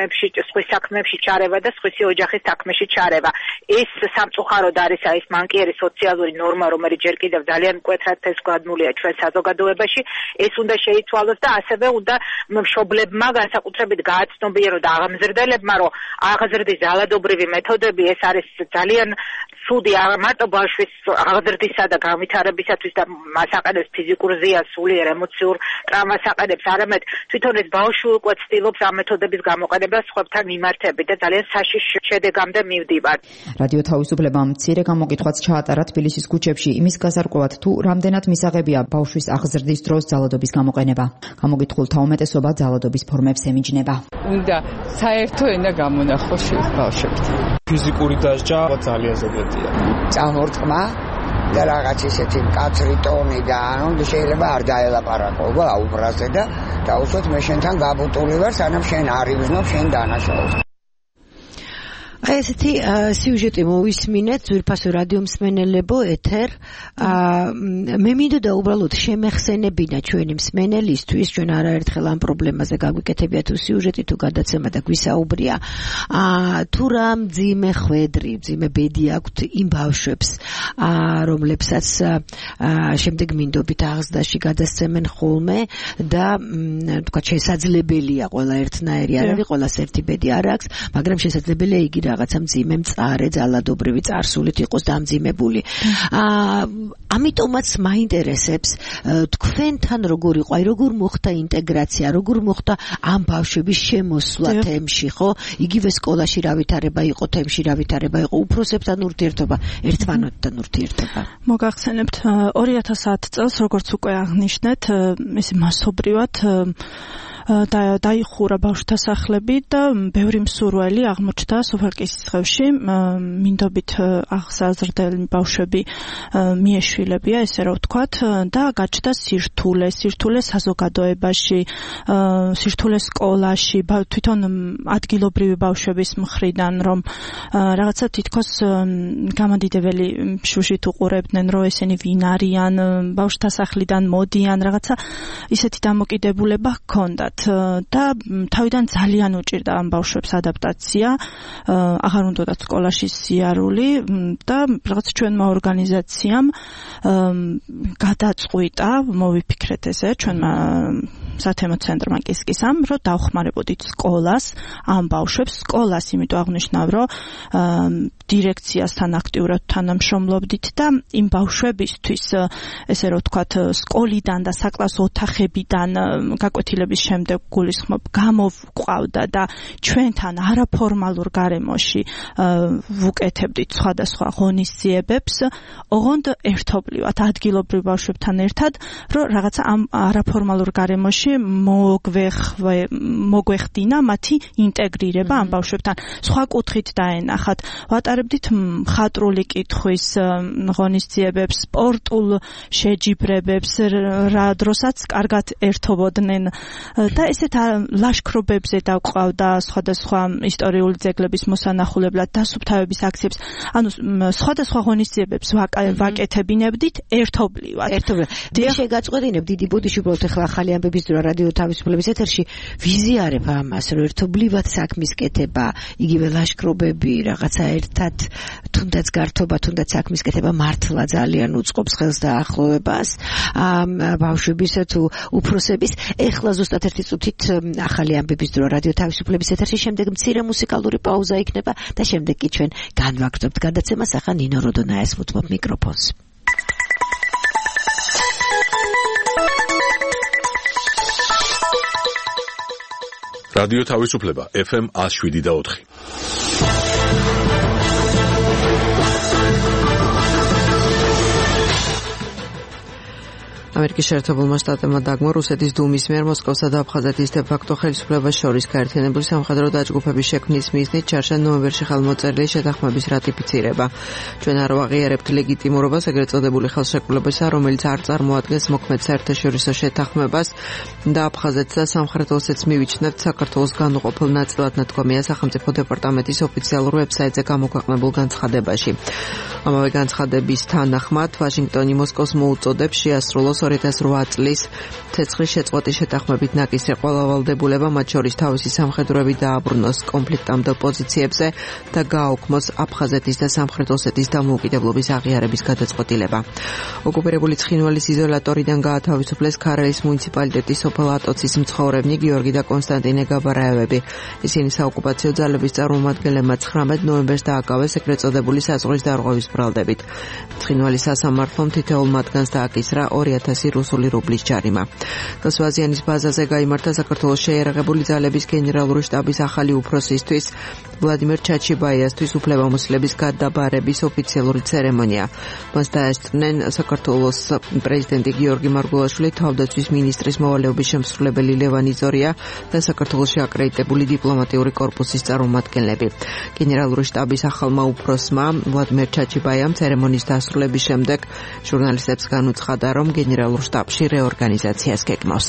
საქმეებში ჩარევა და სხვისი ოჯახის საქმეში ჩარევა. ეს სამწუხაროდ არის ეს მანკიერი სოციალური ნორმა, რომელიც ჯერ კიდევ ძალიან მკვეთრად თესგვადმულია ჩვენ საზოგადოებაში, ეს უნდა შეიცვალოს და ასევე უნდა მშობლებმა განსაკუთრებით გააცნობიერონ და აღმზრდელებმა, რომ აღზრდის ძალადობრივი მეთოდები ეს არის ძალიან ცუდი არა მარტო ბავშვის აღზრდისა და განვითარებისათვის და მას აყენებს ფიზიკურ ზიანს, სულიერ ემოციურ ტრავმას აყენებს, არამედ თვითონ ეს ბავშვი უკვე ცდილობს ამ მეთოდების გამოყენებას სხვებთან მიმართებით და ძალიან საშიშ შედეგამდე მივდივარ. რადიო თავისუფლებამ მცირე გამოკითხვაც ჩაატარა თბილისის ქუჩებში იმის გასარკვევად, თუ რამდენად მისაღებია ბავშვის აღზრდის დროს ძალადობის გამოყენება. გამოკითხულთა უმეტესობა ძალადობის ფორმებს ემიჯნება. უნდა საერთო ენა გამონახოს ბავშვებს. ფიზიკური დასჯა ძალიან ზოგადია. წამორტყმა და რაღაც ისეთი მკაცრი ტონი და ანუ შეიძლება არ დაელაპარაკო აუბრაზე და დაუშვათ მე შენთან გაბუტული ვარ, სანამ შენ არ იგრძნობ შენ დანაშაულს. ესეთი სიუჟეტი მოვისმინეთ ძვირფასო რადიო მსმენელებო ეთერ მე მინდოდა უბრალოდ შემეხსენებინა ჩვენი მსმენელისთვის ჩვენ არაერთხელ ამ პრობლემაზე გაგვიკეთებია თუ სიუჟეტი თუ გადაცემა და გვისაუბრია თუ რა მძიმე ხვედრი მძიმე ბედი აქვთ იმ ბავშვებს რომლებსაც შემდეგ მინდობით აღზრდაში გადასცემენ ხოლმე და თქვა შესაძლებელია ყველა ერთნაირი არ არის ყველას ერთი ბედი არ აქვს მაგრამ შესაძლებელია იგი რაღაცა მძიმე მწარე ძალადობრივი წარსულით იყოს დამძიმებული. ამიტომაც მაინტერესებს თქვენთან როგორ იყო, როგორ მოხდა ინტეგრაცია, როგორ მოხდა ამ ბავშვების შემოსვლა თემში, ხო? იგივე სკოლაში რა ვითარება იყო, თემში რა ვითარება იყო, უფროსებთან ურთიერთობა, ერთმანეთთან ურთიერთობა. მოგახსენებთ 2010 წელს, როგორც უკვე აღნიშნეთ, ეს მასობრივად დაიხურა ბავშვთა სახლები და ბევრი მსურველი აღმოჩნდა სოფელკისისხევში მინდობით აღზრდელი ბავშვები მიეშვილებია ესე რომ ვთქვათ და გაჩნდა სირთულე საზოგადოებაში სირთულე სკოლაში თვითონ ადგილობრივი ბავშვების მხრიდან რომ რაღაცა თითქოს გამანდიდებელი შუშით უყურებდნენ რომ ესენი ვინ არიან ბავშვთა სახლიდან მოდიან რაღაცა ისეთი დამოკიდებულება ჰქონდათ და თავიდან ძალიან უჭირდა ამ ბავშვებს ადაპტაცია, აღარ უნდათ სკოლაში სიარული და რაღაც ჩვენმა ორგანიზაციამ გადაწყვიტა, მოვიფიქრეთ ესე, ჩვენმა სათემო ცენტრმა კისკისამ, რომ დავხმარებოდით სკოლას, ამ ბავშვებს სკოლას, იმიტომ აღნიშნავ, რომ დირექციასთან აქტიურად თანამშრომლობდით და იმ ბავშვებისთვის ესე რომ ვთქვათ სკოლიდან და საკლასო ოთახებიდან გაკვეთილების შემდეგ გულისხმობ გამოვყვავდა და ჩვენთან არაფორმალურ გარემოში ვუკეთებდით სხვადასხვა ღონისძიებებს ოღონდ ერთობლივად ადგილობრივ ბავშვებთან ერთად რომ რაღაცა ამ არაფორმალურ გარემოში მოგვეხდინა მათი ინტეგრირება ამ ბავშვებთან სხვა კუთხით დაენახათ ვატარებთ ვიჩარებდით მხატვრული კითხვის ღონისძიებებს, სპორტულ შეჯიბრებებს, რა დროსაც კარგად ერთობოდნენ და ესეთ ლაშქრობებზე დაყვავდა სხვადასხვა ისტორიული ძეგლების მოსანახულებლად დასუფთავების აქციებს. ანუ სხვადასხვა ღონისძიებებს ვაკეთებინებდით ერთობლივად. შეგაწყვეტინებ დიდი ბოდიში უბრალოდ ახლა ახალი ამბების დრო რადიო თავისუფლების ეთერში ვიზიარებ ამას, რომ ერთობლივად საქმის კეთება, იგივე ლაშქრობები, რაღაცა ერთად თუნდაც გართობა, თუნდაც საქმის კეთება მართლა ძალიან უწყობს ხელს და ახლოვებას ბავშვების თუ უფროსების. ეხლა ზუსტად ერთი წუთით ახალი ამბების დრო რადიო თავისუფლების ეთერში, შემდეგ მცირე მუსიკალური პაუზა იქნება და შემდეგ კი ჩვენ განვაგრძობთ გადაცემას. ახლა ნინო როდონაიას ვუთმობ მიკროფონს. რადიო თავისუფლება FM 107.4. ამერიკის შეერთებულმა შტატებმა დაგმო რუსეთის დუმის მიერ მოსკოვსა და აფხაზეთის დე-ფაქტო ხელისუფლებას შორის გაერთიანებული სამხედრო დაჯგუფების შექმნის მიზნით ჩარჩა ნოემბერში ხელმოწერილი შეთანხმების რატიფიცირება. ჩვენ არ ვაღიარებთ ლეგიტიმურობას ეგრეთ წოდებული ხელშეკრულებისა, რომელიც არ წარმოადგენს მოქმედ საერთაშორისო შეთანხმებას და აფხაზეთს და სამხრეთ ოსეთს მივიჩნევთ საქართველოს განუყოფელ ნაწილად, ნათქვამია სახელმწიფო დეპარტამენტის ოფიციალურ ვებსაიტზე გამოქვეყნებულ განცხადებაში. ამავე განცხადების თანახმად, ვაშინგტონი მოსკოვს მოუწოდებს შეასრულოს 2008 წლის ცეცხლის შეწყვეტის შეთანხმებით ნაკისრი ყველა ვალდებულება, მათ შორის თავისი სამხედროები დააბრუნოს კონფლიქტამდელ პოზიციებზე და გააუქმოს აფხაზეთის და სამხრეთ ოსეთის დამოუკიდებლობის აღიარების გადაწყვეტილება. ოკუპირებული ცხინვალის იზოლატორიდან გაათავისუფლეს ქარელის მუნიციპალიტეტის სოფელ ატოცის მცხოვრებნი გიორგი და კონსტანტინე გაბარაევები. ისინი საოკუპაციო ძალების წარმომადგენლებმა 19 ნოემბერს დააკავეს ეგრეთ წოდებული საზღვრის დარღვევის ბრალდებით. ცხინვალის სასამართლომ თითოეულ მათგანს დააკისრა 2000 რუსული რუბლის ჯარიმა. გასვაზიანის ბაზაზე გაიმართა საქართველოს შეიარაღებული ძალების გენერალური შტაბის ახალი უფროსისთვის ვლადიმერ ჩაჩიბაიასთვის უფლებამოსილების გადაბარების ოფიციალური ცერემონია. მას დაესწრნენ საქართველოს პრეზიდენტი გიორგი მარგულაშვილი, თავდაცვის მინისტრის მოვალეობის შემსრულებელი ლევან იზორია და საქართველოში აკრედიტებული დიპლომატიური კორპუსის წარმომადგენლები. გენერალური შტაბის ახალმა უფროსმა ვლადიმერ ჩაჩიბაიამ ცერემონიის დასრულების შემდეგ ჟურნალისტებს განუცხადა, რომ გენერალურ შტაბში რეორგანიზაციას გეგმავს.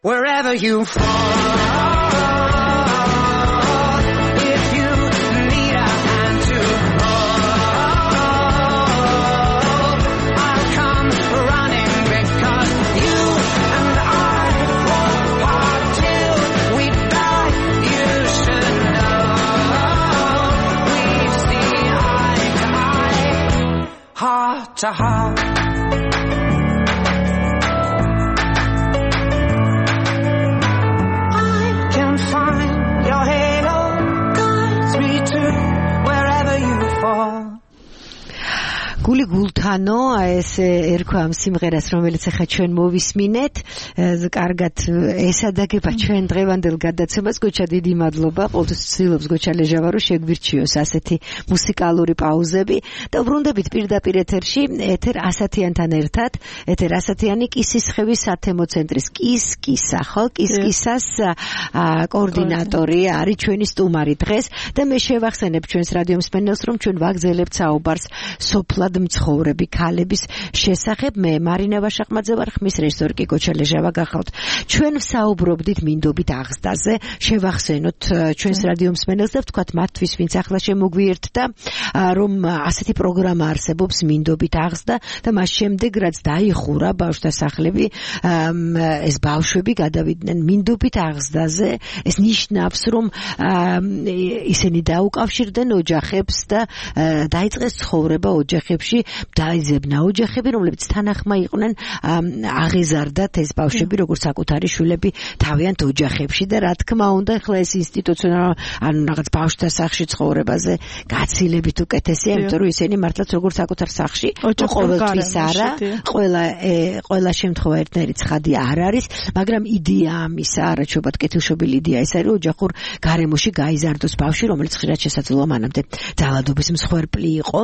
wherever you fall. If you need a hand to hold, I'll come running because you and I won't part till we die. You should know we see eye to eye, heart to heart. გული გულთანო ეს ერქვა ამ სიმღერას რომელიც ახლა ჩვენ მოვისმინეთ კარგად ესადაგება ჩვენ დღევანდელ გადაცემას გოჩა დიდი მადლობა ყოველთვის ვცდილობს გოჩა ლეჟავა რომ შეგვირჩიოს ასეთი მუსიკალური პაუზები და ვრუნდებით პირდაპირ ეთერში ეთერ ასათიანთან ერთად ეთერ ასათიანი კისისხევის სათემო ცენტრის კისკისა ხო კისკისას კოორდინატორი არის ჩვენი სტუმარი დღეს და მე შევახსენებ ჩვენს რადიო მსმენელს რომ ჩვენ ვაგზელებთ საუბარს სოფლად მცხოვრები ქალების შესახებ მე მარინა ვაშახმაძე ვარ ხმის რეჟისორი კი გოჩა ლეჟავა გახავთ ჩვენ ვსაუბრობდით მინდობით აღზრდაზე შევახსენოთ ჩვენს რადიო მსმენელს და ვთქვათ მათთვის ვინც ახლა შემოგვიერთდა რომ ასეთი პროგრამა არსებობს მინდობით აღზრდა და მას შემდეგ რაც დაიხურა ბავშვთა სახლები ეს ბავშვები გადავიდნენ მინდობით აღზრდაზე ეს ნიშნავს რომ ისინი დაუკავშირდნენ ოჯახებს და დაიწყეს ცხოვრება ოჯახებში დაიძებნა ოჯახები რომლებიც თანახმა იყვნენ აღიზარდათ ეს ბავშვები როგორც საკუთარი შვილები თავიანთ ოჯახებში და რა თქმა უნდა ახლა ეს ინსტიტუციონალ ან რაღაც ბავშვთა სახლში ცხოვრებაზე გაცილებით უკეთესია იმიტომ რომ ისინი მართლაც როგორც საკუთარ სახლში ყოველთვის არა ყველა შემთხვევა ერთნაირი ცხადი არ არის მაგრამ იდეა ამისა არაჩვეულად კეთილშობილი იდეა ეს არის ოჯახურ გარემოში გაიზარდოს ბავშვი რომელიც ხშირად შესაძლოა მანამდე ძალადობის მსხვერპლი იყო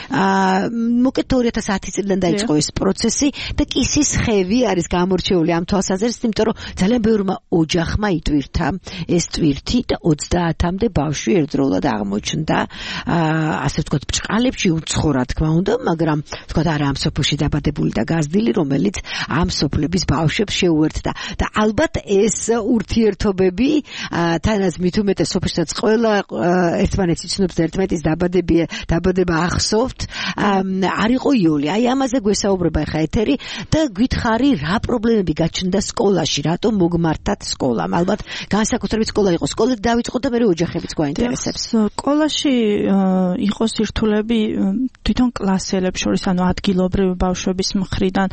მოკეთ 2010 წლიდან დაიწყო ეს პროცესი და კისისხევი არის გამორჩეული ამ თვალსაზრისით, იმიტომ რომ ძალიან ბევრმა ოჯახმა იტვირთა ეს ტვირთი და 30-მდე ბავშვი ერთდროულად აღმოჩნდა ასე ვთქვათ ბჭყალებში უცხო რა თქმა უნდა, მაგრამ ვთქვათ არა ამ სოფელში დაბადებული და გაზრდილი, რომელიც ამ სოფლების ბავშვებს შეუერთდა და ალბათ ეს ურთიერთობები თანაც მით უმეტეს სოფელშიც ყველა ერთმანეთს იცნობს და ერთმანეთის დაბადება ახსოვთ არ იყო იოლი. აი ამაზე გვესაუბრება ხა ეთერი და გითხარი რა პრობლემები გაჩნდა სკოლაში, რატომ მოგმართათ სკოლამ. ალბათ განსაკუთრებით სკოლა იყო. სკოლით დავიწყო და მე ოჯახებიც გვაინტერესებს. სკოლაში იყო სირთულეები თვითონ კლასელებს შორის, ანუ ადგილობრივი ბავშვების მხრიდან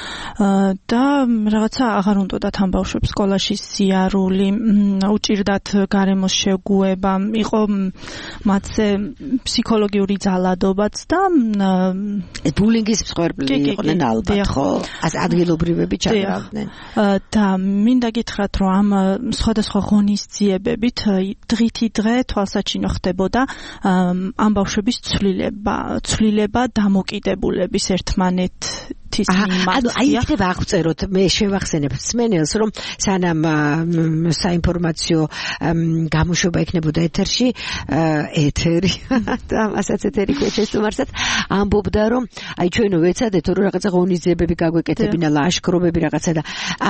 და რაღაცა აღარ უნდათ ამ ბავშვებს სკოლაში სიარული, უჭირდათ გარემოს შეგუება, იყო მათზე ფსიქოლოგიური ძალადობაც და ბულინგის მსხვერპლი იყვნენ ალბათ, ხო? ადგილობრივები ჩაგრავდნენ. და მინდა გითხრათ, რომ ამ სხვადასხვა ღონისძიებებით დღითი დღე თვალსაჩინო ხდებოდა ამ ბავშვების ცვლილება დამოკიდებულების ერთმანეთის მიმართ. აი იქნება აღწეროთ, მე შევახსენებ მსმენელს, რომ სანამ საინფორმაციო გამოშვება იქნებოდა ეთერი და მასაც ეთერი შეესტუმარსაც ამბობდა რომ აი ჩვენო ვეცადეთ რომ რაღაცა ღონისძიებები გაგვეკეთებინა ლაშქრობები რაღაცა და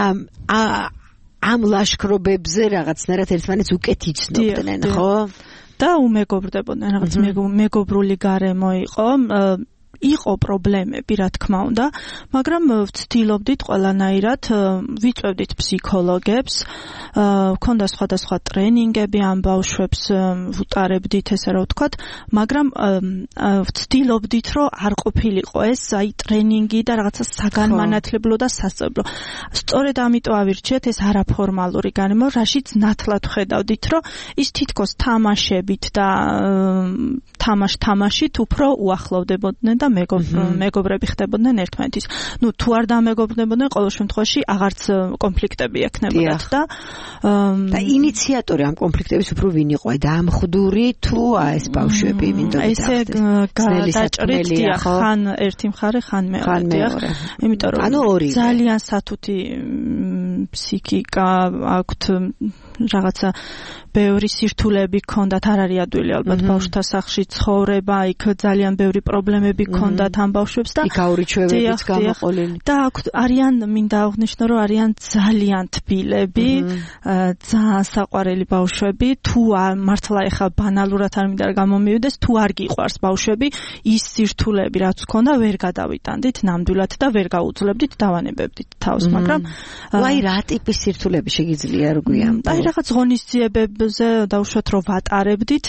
ამ ლაშქრობებზე რაღაცნაირად ერთმანეთს უკეთ იცნობდნენ ხო და უმეგობრდებოდნენ რაღაც მეგობრული გარემო იყო პრობლემები, რა თქმა უნდა, მაგრამ ვცდილობდით ყველანაირად, ვიწვევდით ფსიქოლოგებს, ქონდა სხვადასხვა ტრენინგები ამ ბავშვებს ვუტარებდით, ესე რა ვთქვათ, მაგრამ ვცდილობდით, რომ არ ყოფილიყო ეს აი ტრენინგი და რაღაცა საგანმანათლებლო და სასწავლო. სწორედ ამიტომ ავირჩიეთ ეს არაფორმალური გარემო, რაშიც ნათლად ხედავდით, რომ ის თითქოს თამაშებით და თამაშით უფრო უახლოვდებოდნენ და მეგობრები ხდებოდნენ ერთმანეთის. ნუ თუ არ დამეგობრდებოდნენ, ყოველ შემთხვევაში აღარც კონფლიქტები ექნებოდათ და ინიციატორი ამ კონფლიქტების უფრო ვინ იყო? დაამხდური თუ ეს ბავშვები, მინდოდა ესე გადაჭრით ხან ერთი მხარე, ხან მეორე. იმიტომ რომ ძალიან სათუთი ფსიქიკა აქვთ რაღაცა ბევრი სირთულეები ჰქონდათ, არ არის ადვილი ალბათ ბავშვთა სახლში ცხოვრება, იქ ძალიან ბევრი პრობლემები ჰქონდათ ამ ბავშვებს და იქ აურიჩვევებიც გამოყოლილი. და არიან, მინდა აღვნიშნო, რომ არიან ძალიან თბილები, ძალიან საყვარელი ბავშვები, თუ მართლა ეხა ბანალურად არ მინდა გამომივიდეს, თუ არ გიყვარს ბავშვები, ის სირთულეები რაც ჰქონდა ვერ გადავიტანდით ნამდვილად და ვერ გაუძლებდით, დავანებებდით თავს, მაგრამ აი რა ტიპის სირთულეები შეგიძლია რო გვიამბო? აი რაღაც ღონისძიებებზე დავუშვათ რომ ვატარებდით,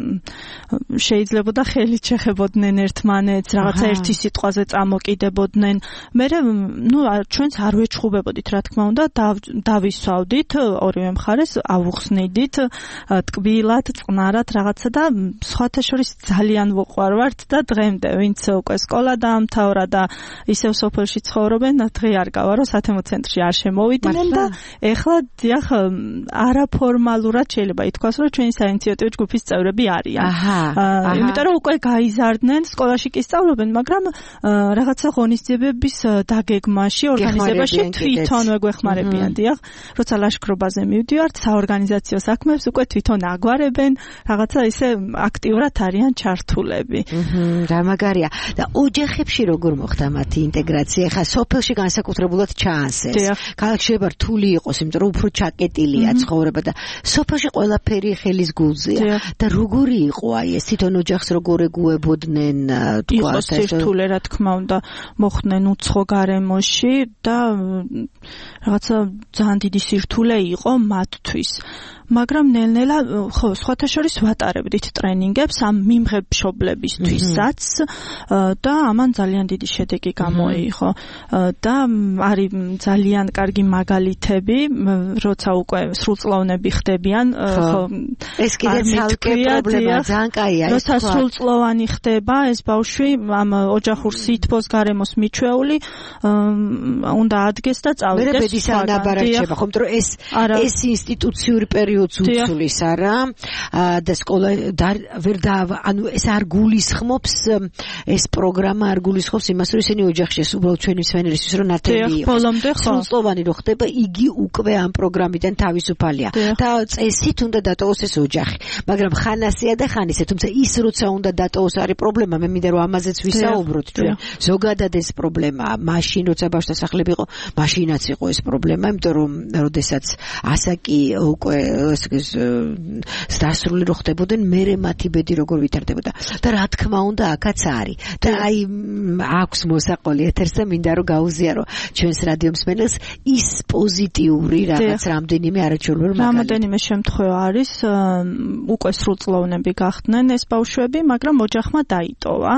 შეიძლებოდა ხელით შეხებოდნენ ერთმანეთს, რაღაცა ერთი სიტყვაზე წამოკიდებოდნენ. მე ჩვენც არ ვეჩხუბებოდით, რა თქმა უნდა, დავისვავდით ორივე მხარეს, ავუხსნიდით ტკბილად, წყნარად რაღაცა და სხვათა შორის ძალიან ვუყვარვართ და დღემდე ვინც უკვე სკოლა დაამთავრა და ისევ სოფელში ცხოვრობენ, დღე არ გავა რომ სათემო ცენტრში არ შემოვიდნენ და ეხლა დიახ არაფორმალურად შეიძლება ითქვას რომ ჩვენი საინიციატივო ჯგუფის წევრები არიან. იმიტომ რომ უკვე გაიზარდნენ, სკოლაში კი სწავლობენ, მაგრამ რაღაცა ღონისძიებების დაგეგმაში, ორგანიზებაში თვითონვე გვეხმარებიან, დიახ. როცა ლაშქრობაზე მივდივართ, საორგანიზაციო საქმეებს უკვე თვითონ აგვარებენ, რაღაცა ისე აქტიურად არიან ჩართულები. რა მაგარია. და ოჯახებში როგორ მოხდა მათი ინტეგრაცია? ხა სოფელში განსაკუთრებულად ჩაანსეს. ქალაქში შეიძლება რთული იყოს, იმიტომ რომ უფრო ჩაკეტილია ცხოვრება და სოფელში ყველაფერი ხელის გულზეა. და როგორი იყო აი ეს თვითონ ოჯახს როგორ ეგუებოდნენ თქვა ეს სირთულე რა თქმა უნდა მოხდნენ უცხო გარემოში და რაღაცა ძალიან დიდი სირთულე იყო მათთვის. მაგრამ ნელ-ნელა ხო სხვათა შორის ვატარებდით ტრენინგებს ამ მიმღებშობლებისთვისაც და ამან ძალიან დიდი შედეგი გამოიღო და არის ძალიან კარგი მაგალითები, როცა უკვე სრულწლოვნები ხდებიან, ხო ეს კიდე ცალკე პრობლემა ძალიან კაია ეს როცა სრულწლოვანი ხდება ეს ბავშვი ამ ოჯახურ სითბოს გარემოს მიჩვეული უნდა ადგეს და წავიდეს. მე ბედის ანაბარაჩება, ხომ რომ ეს ინსტიტუციური პერიოდი უცulis არა და სკოლა ანუ ეს არ გულისხმობს ეს პროგრამა არ გულისხმობს იმას რომ ისინი ოჯახში უბრალოდ ჩვენი მსვენელისთვის რომ ნათელი იყოს სრულწლოვანი რო ხდება იგი უკვე ამ პროგრამიდან თავისუფალია და წესით უნდა დატოვოს ეს ოჯახი მაგრამ ხანასია და ხანისე თუმცა ის როცა უნდა დატოვოს არის პრობლემა მე მინდა რომ ამაზეც ვისაუბროთ ჩვენ ზოგადად ეს პრობლემაა მაშინ როცა ბავშვთა სახლები იყო მაშინაც იყო ეს პრობლემა იმიტომ რომ როდესაც ასაკი უკვე დასრული რო ხდებოდნენ მერე მათი ბედი როგორ ვითარდებოდა და რა თქმა უნდა აქაც არის და აი აქვს მოსაყოლი ეთერზე მინდა რომ გაუზიარო ჩვენს რადიო მსმენელს ის პოზიტიური რაღაც რამდენიმე არაჩვეულებრივი მაგალითი რამდენიმე შემთხვევა არის უკვე სრულწლოვნები გახდნენ ეს ბავშვები მაგრამ ოჯახმა დაიტოვა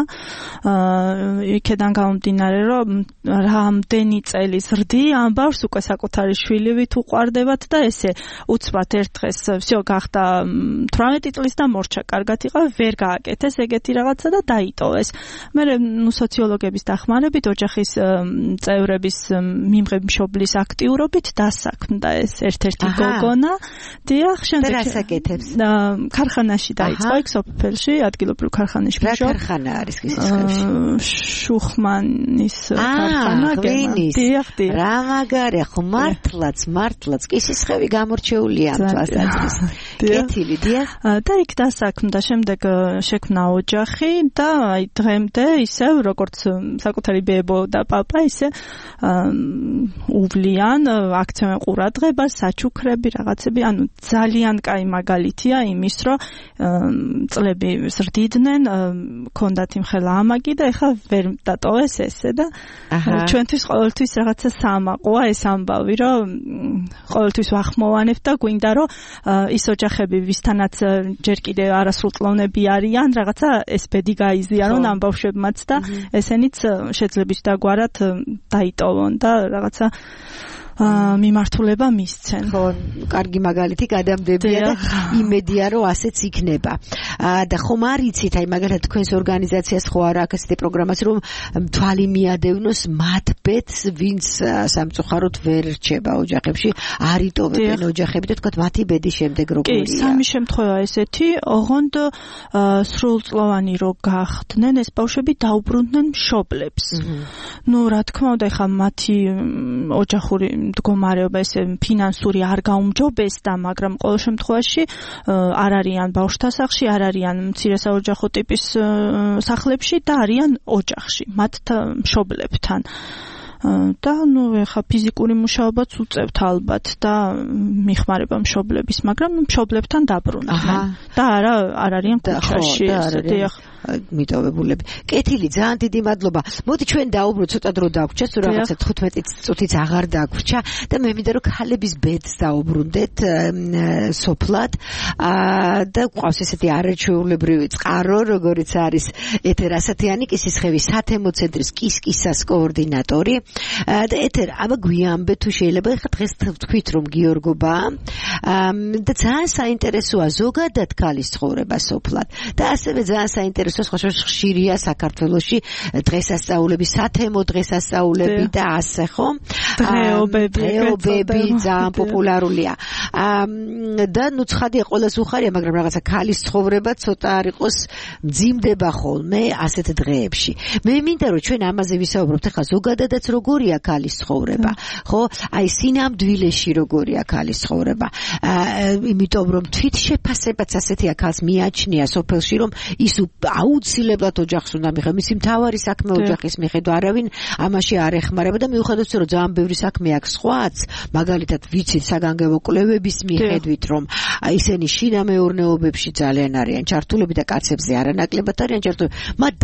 იქედან გამომდინარე რომ რამდენი წელი ზრდი ამ ბავშვს უკვე საკუთარი შვილივით უყვარდებათ და ესე უცბად ერთ დღეს всё გახდა 18 წლის და მორჩა კარგად იყო ვერ გააკეთეს ეგეთი რაღაცა და დაიტოვეს მე სოციოლოგების დახმარებით ოჯახის წევრების მიმღებშობლის აქტიურობით დასაქმდა ეს ერთ-ერთი გოგონა დიახ შემდეგ დასაკეთებს ქარხანაში დაიწყო იქ სოფელში ადგილობრივ ქარხანაში რა ქარხანა არის კისისხევში შუხმანის ქარხანა დიახ რა მაგარია ხო მართლაც კისისხევი გამორჩეულია ამ თვალსაჩინოს კეთილი დიახ და იქ დასაქმდა შემდეგ შექმნა ოჯახი და აი დღემდე ისევ როგორც საკუთარი ბებო და პაპა ისე უვლიან აქცევენ ყურადღებას საჩუქრები რაღაცები ანუ ძალიან კაი მაგალითია იმის რომ წლები ზრდიდნენ ქონდათ იმხელა ამაგი და ეხლა ვერ დატოვეს ესე და ჩვენთვის ყოველთვის რაღაცა სამაყოა ეს ამბავი რომ ყოველთვის ვახმოვანებთ და გვინდა რომ ის ოჯახები ვისთანაც ჯერ კიდევ არასრულწლოვნები არიან რაღაცა ეს ბედი გაიზიარონ ამ ბავშვებმაც და ესენიც შეძლების დაგვარად დაიტოვონ და რაღაცა მიმართულება მისცენ. ხო, კარგი მაგალითი გადამდებია და იმედია რომ ასეც იქნება. და ხომ არ იცით, აი მაგალითად თქვენს ორგანიზაციას ხო არა აქ ასეთი პროგრამაც რომ თვალი მიადევნოს მათ ბედს, ვინც სამწუხაროდ ვერ რჩება ოჯახებში, არ იტოვებენ ოჯახები და თქვათ მათი ბედის შემდეგ როგორია. კი, სამი შემთხვევა ესეთი, ოღონდ სრულწლოვანი რო გახდნენ ეს ბავშვები დაუბრუნდნენ მშობლებს. ნუ რა თქმა უნდა, ეხა მათი ოჯახური მდგომარეობა ესე ფინანსური არ გაუმჯობესდა, მაგრამ ყოველ შემთხვევაში არ არიან ბავშვთა სახლში, არ არიან მცირე საოჯახო ტიპის სახლებში და არიან ოჯახში, მათ მშობლებთან. და ეხა ფიზიკური მუშაობაც უწევთ ალბათ და მიხმარება მშობლების, მაგრამ მშობლებთან დაბრუნდნენ და არ არიან ქუჩაში, დიახ. მიტოვებულები. კეთილი, ძალიან დიდი მადლობა. მოდი ჩვენ დაუბრუნდეთ, ცოტა დრო დაგვჭა, თუ რაღაცა 15 წუთიც აღარ დაგვჭა და მე მინდა რომ ქალების ბედს დაუბრუნდეთ სოფლად და ყავს ესეთი არაჩვეულებრივი წყარო, როგორიც არის ეთერ ასათიანი კისისხევის სათემო ცენტრის კისკისას კოორდინატორი და ეთერ აბა გვიანბე თუ შეიძლება ხა დღეს თქვით რომ გიორგობა და ძალიან საინტერესოა ზოგადად ქალის ცხოვრება სოფლად და ასევე ძალიან საინტერესოა ხშირია საქართველოში დღესასწაულები, სათემო დღესასწაულები და ასე ხო? დღეობები ძალიან პოპულარულია. და ნუ ცხადია ყოველას უხარია, მაგრამ რაღაცა ქალის ცხოვრება ცოტა არ იყოს მძიმდება ხოლმე ასეთ დღეებში. მე მინდა რომ ჩვენ ამაზე ვისაუბროთ ახლა ზოგადადაც როგორია ქალის ცხოვრება, ხო? აი სინამდვილეში როგორია ქალის ცხოვრება. იმიტომ რომ თვითშეფასებაც ასეთია ქალს მიაჩნია სოფელში რომ ის აუცილებლად ოჯახს უნდა მიიღო. მისი მთავარი საქმე ოჯახის მიხედვა არავინ ამაში არ ეხმარება და მიუხედავად იმისა, რომ ძალიან ბევრი საქმე აქვს სხვაც, მაგალითად ვიცით საგანგებო კვლევების მიხედვით, რომ ისინი შინამეურნეობებში ძალიან არიან ჩართულები და კაცებზე არანაკლებად არიან ჩართულები, მათ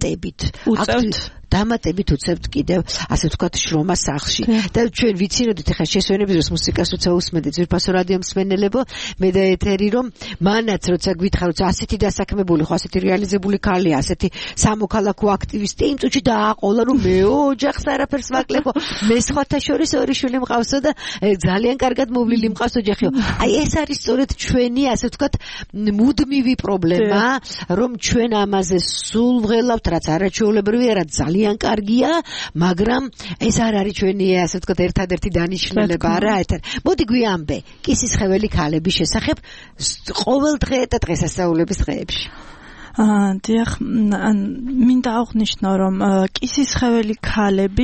დამატებით უწევთ კიდევ ასე ვთქვათ შრომა სახლში და ჩვენ ვიცინოდით ახლა შესვენების დროს მუსიკას როცა უსმენდით ძვირფასო რადიო მსმენელებო მე და ეთერი რომ მანაც როცა გვითხრა რომ ასეთი დასაქმებული ხო ასეთი რეალიზებული ქალია ასეთი სამოქალაქო აქტივისტი იმ წუთში დააყოლა რომ მე ოჯახს არაფერს ვაკლებო მე სხვათა შორის ორი შვილი მყავსო და ძალიან კარგად მოვლილი მყავს ოჯახიო აი ეს არის სწორედ ჩვენი ასე ვთქვათ მუდმივი პრობლემა რომ ჩვენ ამაზე სულ ვღელავთ რაც არაჩვეულებრივია რაც ძალიან კარგია, მაგრამ ეს არ არის ჩვენი ასე ვთქვათ ერთადერთი დანიშნულება არა ეთერ. მოდი გვიანბე კისისხეველი ქალების შესახებ ყოველ დღე და დღესასწაულების დღეებში. დიახ, მინდა აღვნიშნო რომ კისისხეველი ქალები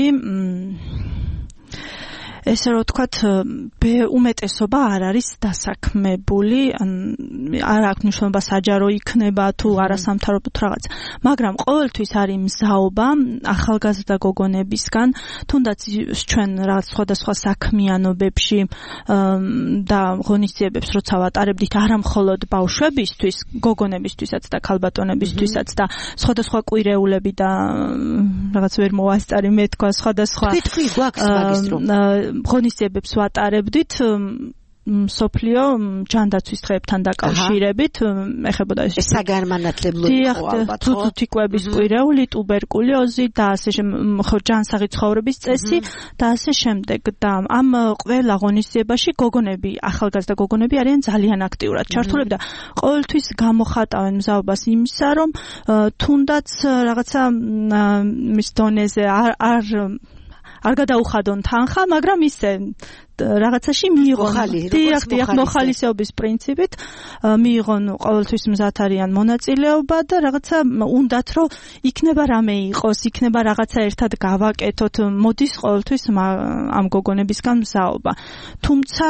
ესე რომ ვთქვათ, უმეტესობა არ არის დასაქმებული, არ აქვს მნიშვნელობა საჯარო იქნება თუ არასამთავრობო თუ რაღაც, მაგრამ ყოველთვის არის მზაობა ახალგაზრდა გოგონებისგან, თუნდაც ჩვენ რაღაც სხვადასხვა საქმიანობებში და ღონისძიებებს როცა ვატარებდით, არა მხოლოდ ბავშვებისთვის, გოგონებისთვისაც და ქალბატონებისთვისაც და სხვადასხვა კვირეულები და რაღაც ვერ მოვასწარი მე თქვა სხვადასხვა თქვი გვაქვს მაგის დრო ღონისძიებებს ვატარებდით სოფლიო ჯანდაცვის დღეებთან დაკავშირებით ეხებოდა ეს საგანმანათლებლო იყო ალბათ ხო თუთიკვების კვირეული ტუბერკულოზი და ასე ჯანსაღი ცხოვრების წესი და ასე შემდეგ და ამ ყველა ღონისძიებაში გოგონები ახალგაზრდა გოგონები არიან ძალიან აქტიურად ჩართულები და ყოველთვის გამოხატავენ მზაობას იმისა რომ თუნდაც რაღაცა მის დონეზე არ გადაუხადონ თანხა, მაგრამ ისე რაღაცაში მიიღონ მოხალისეობის პრინციპით მიიღონ ყოველთვის მზად არიან მონაწილეობა და რაღაცა უნდათ რომ იქნება რამე იყოს, იქნება რაღაცა ერთად გავაკეთოთ, მოდის ყოველთვის ამ გოგონებისგან მზაობა. თუმცა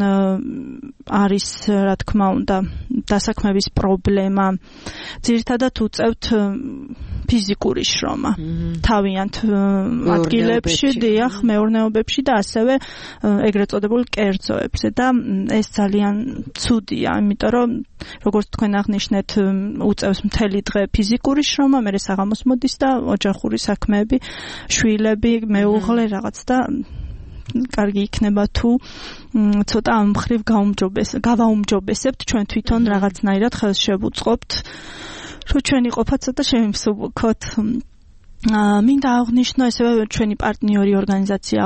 არის რა თქმა უნდა დასაქმების პრობლემა. ძირითადად უწევთ ფიზიკური შრომა. თავიანთ ადგილებში, დიახ, მეურნეობებში და ასევე ეგრეთ წოდებულ კერძოებზე და ეს ძალიან ცუდია, იმიტომ რომ როგორც თქვენ აღნიშნეთ, უწევს მთელი დღე ფიზიკური შრომა, მერე საღამოს მოდის და ოჯახური საქმეები, შვილები, მეუღლე რაღაც და კარგი იქნება თუ ცოტა ამ მხრივ გავაუმჯობესებთ ჩვენ თვითონ რაღაცნაირად ხელს შევუწყობთ, რომ ჩვენი ყოფა ცოტა შევიმსუბუქოთ. მინდა აღვნიშნო ასევე ჩვენი პარტნიორი ორგანიზაცია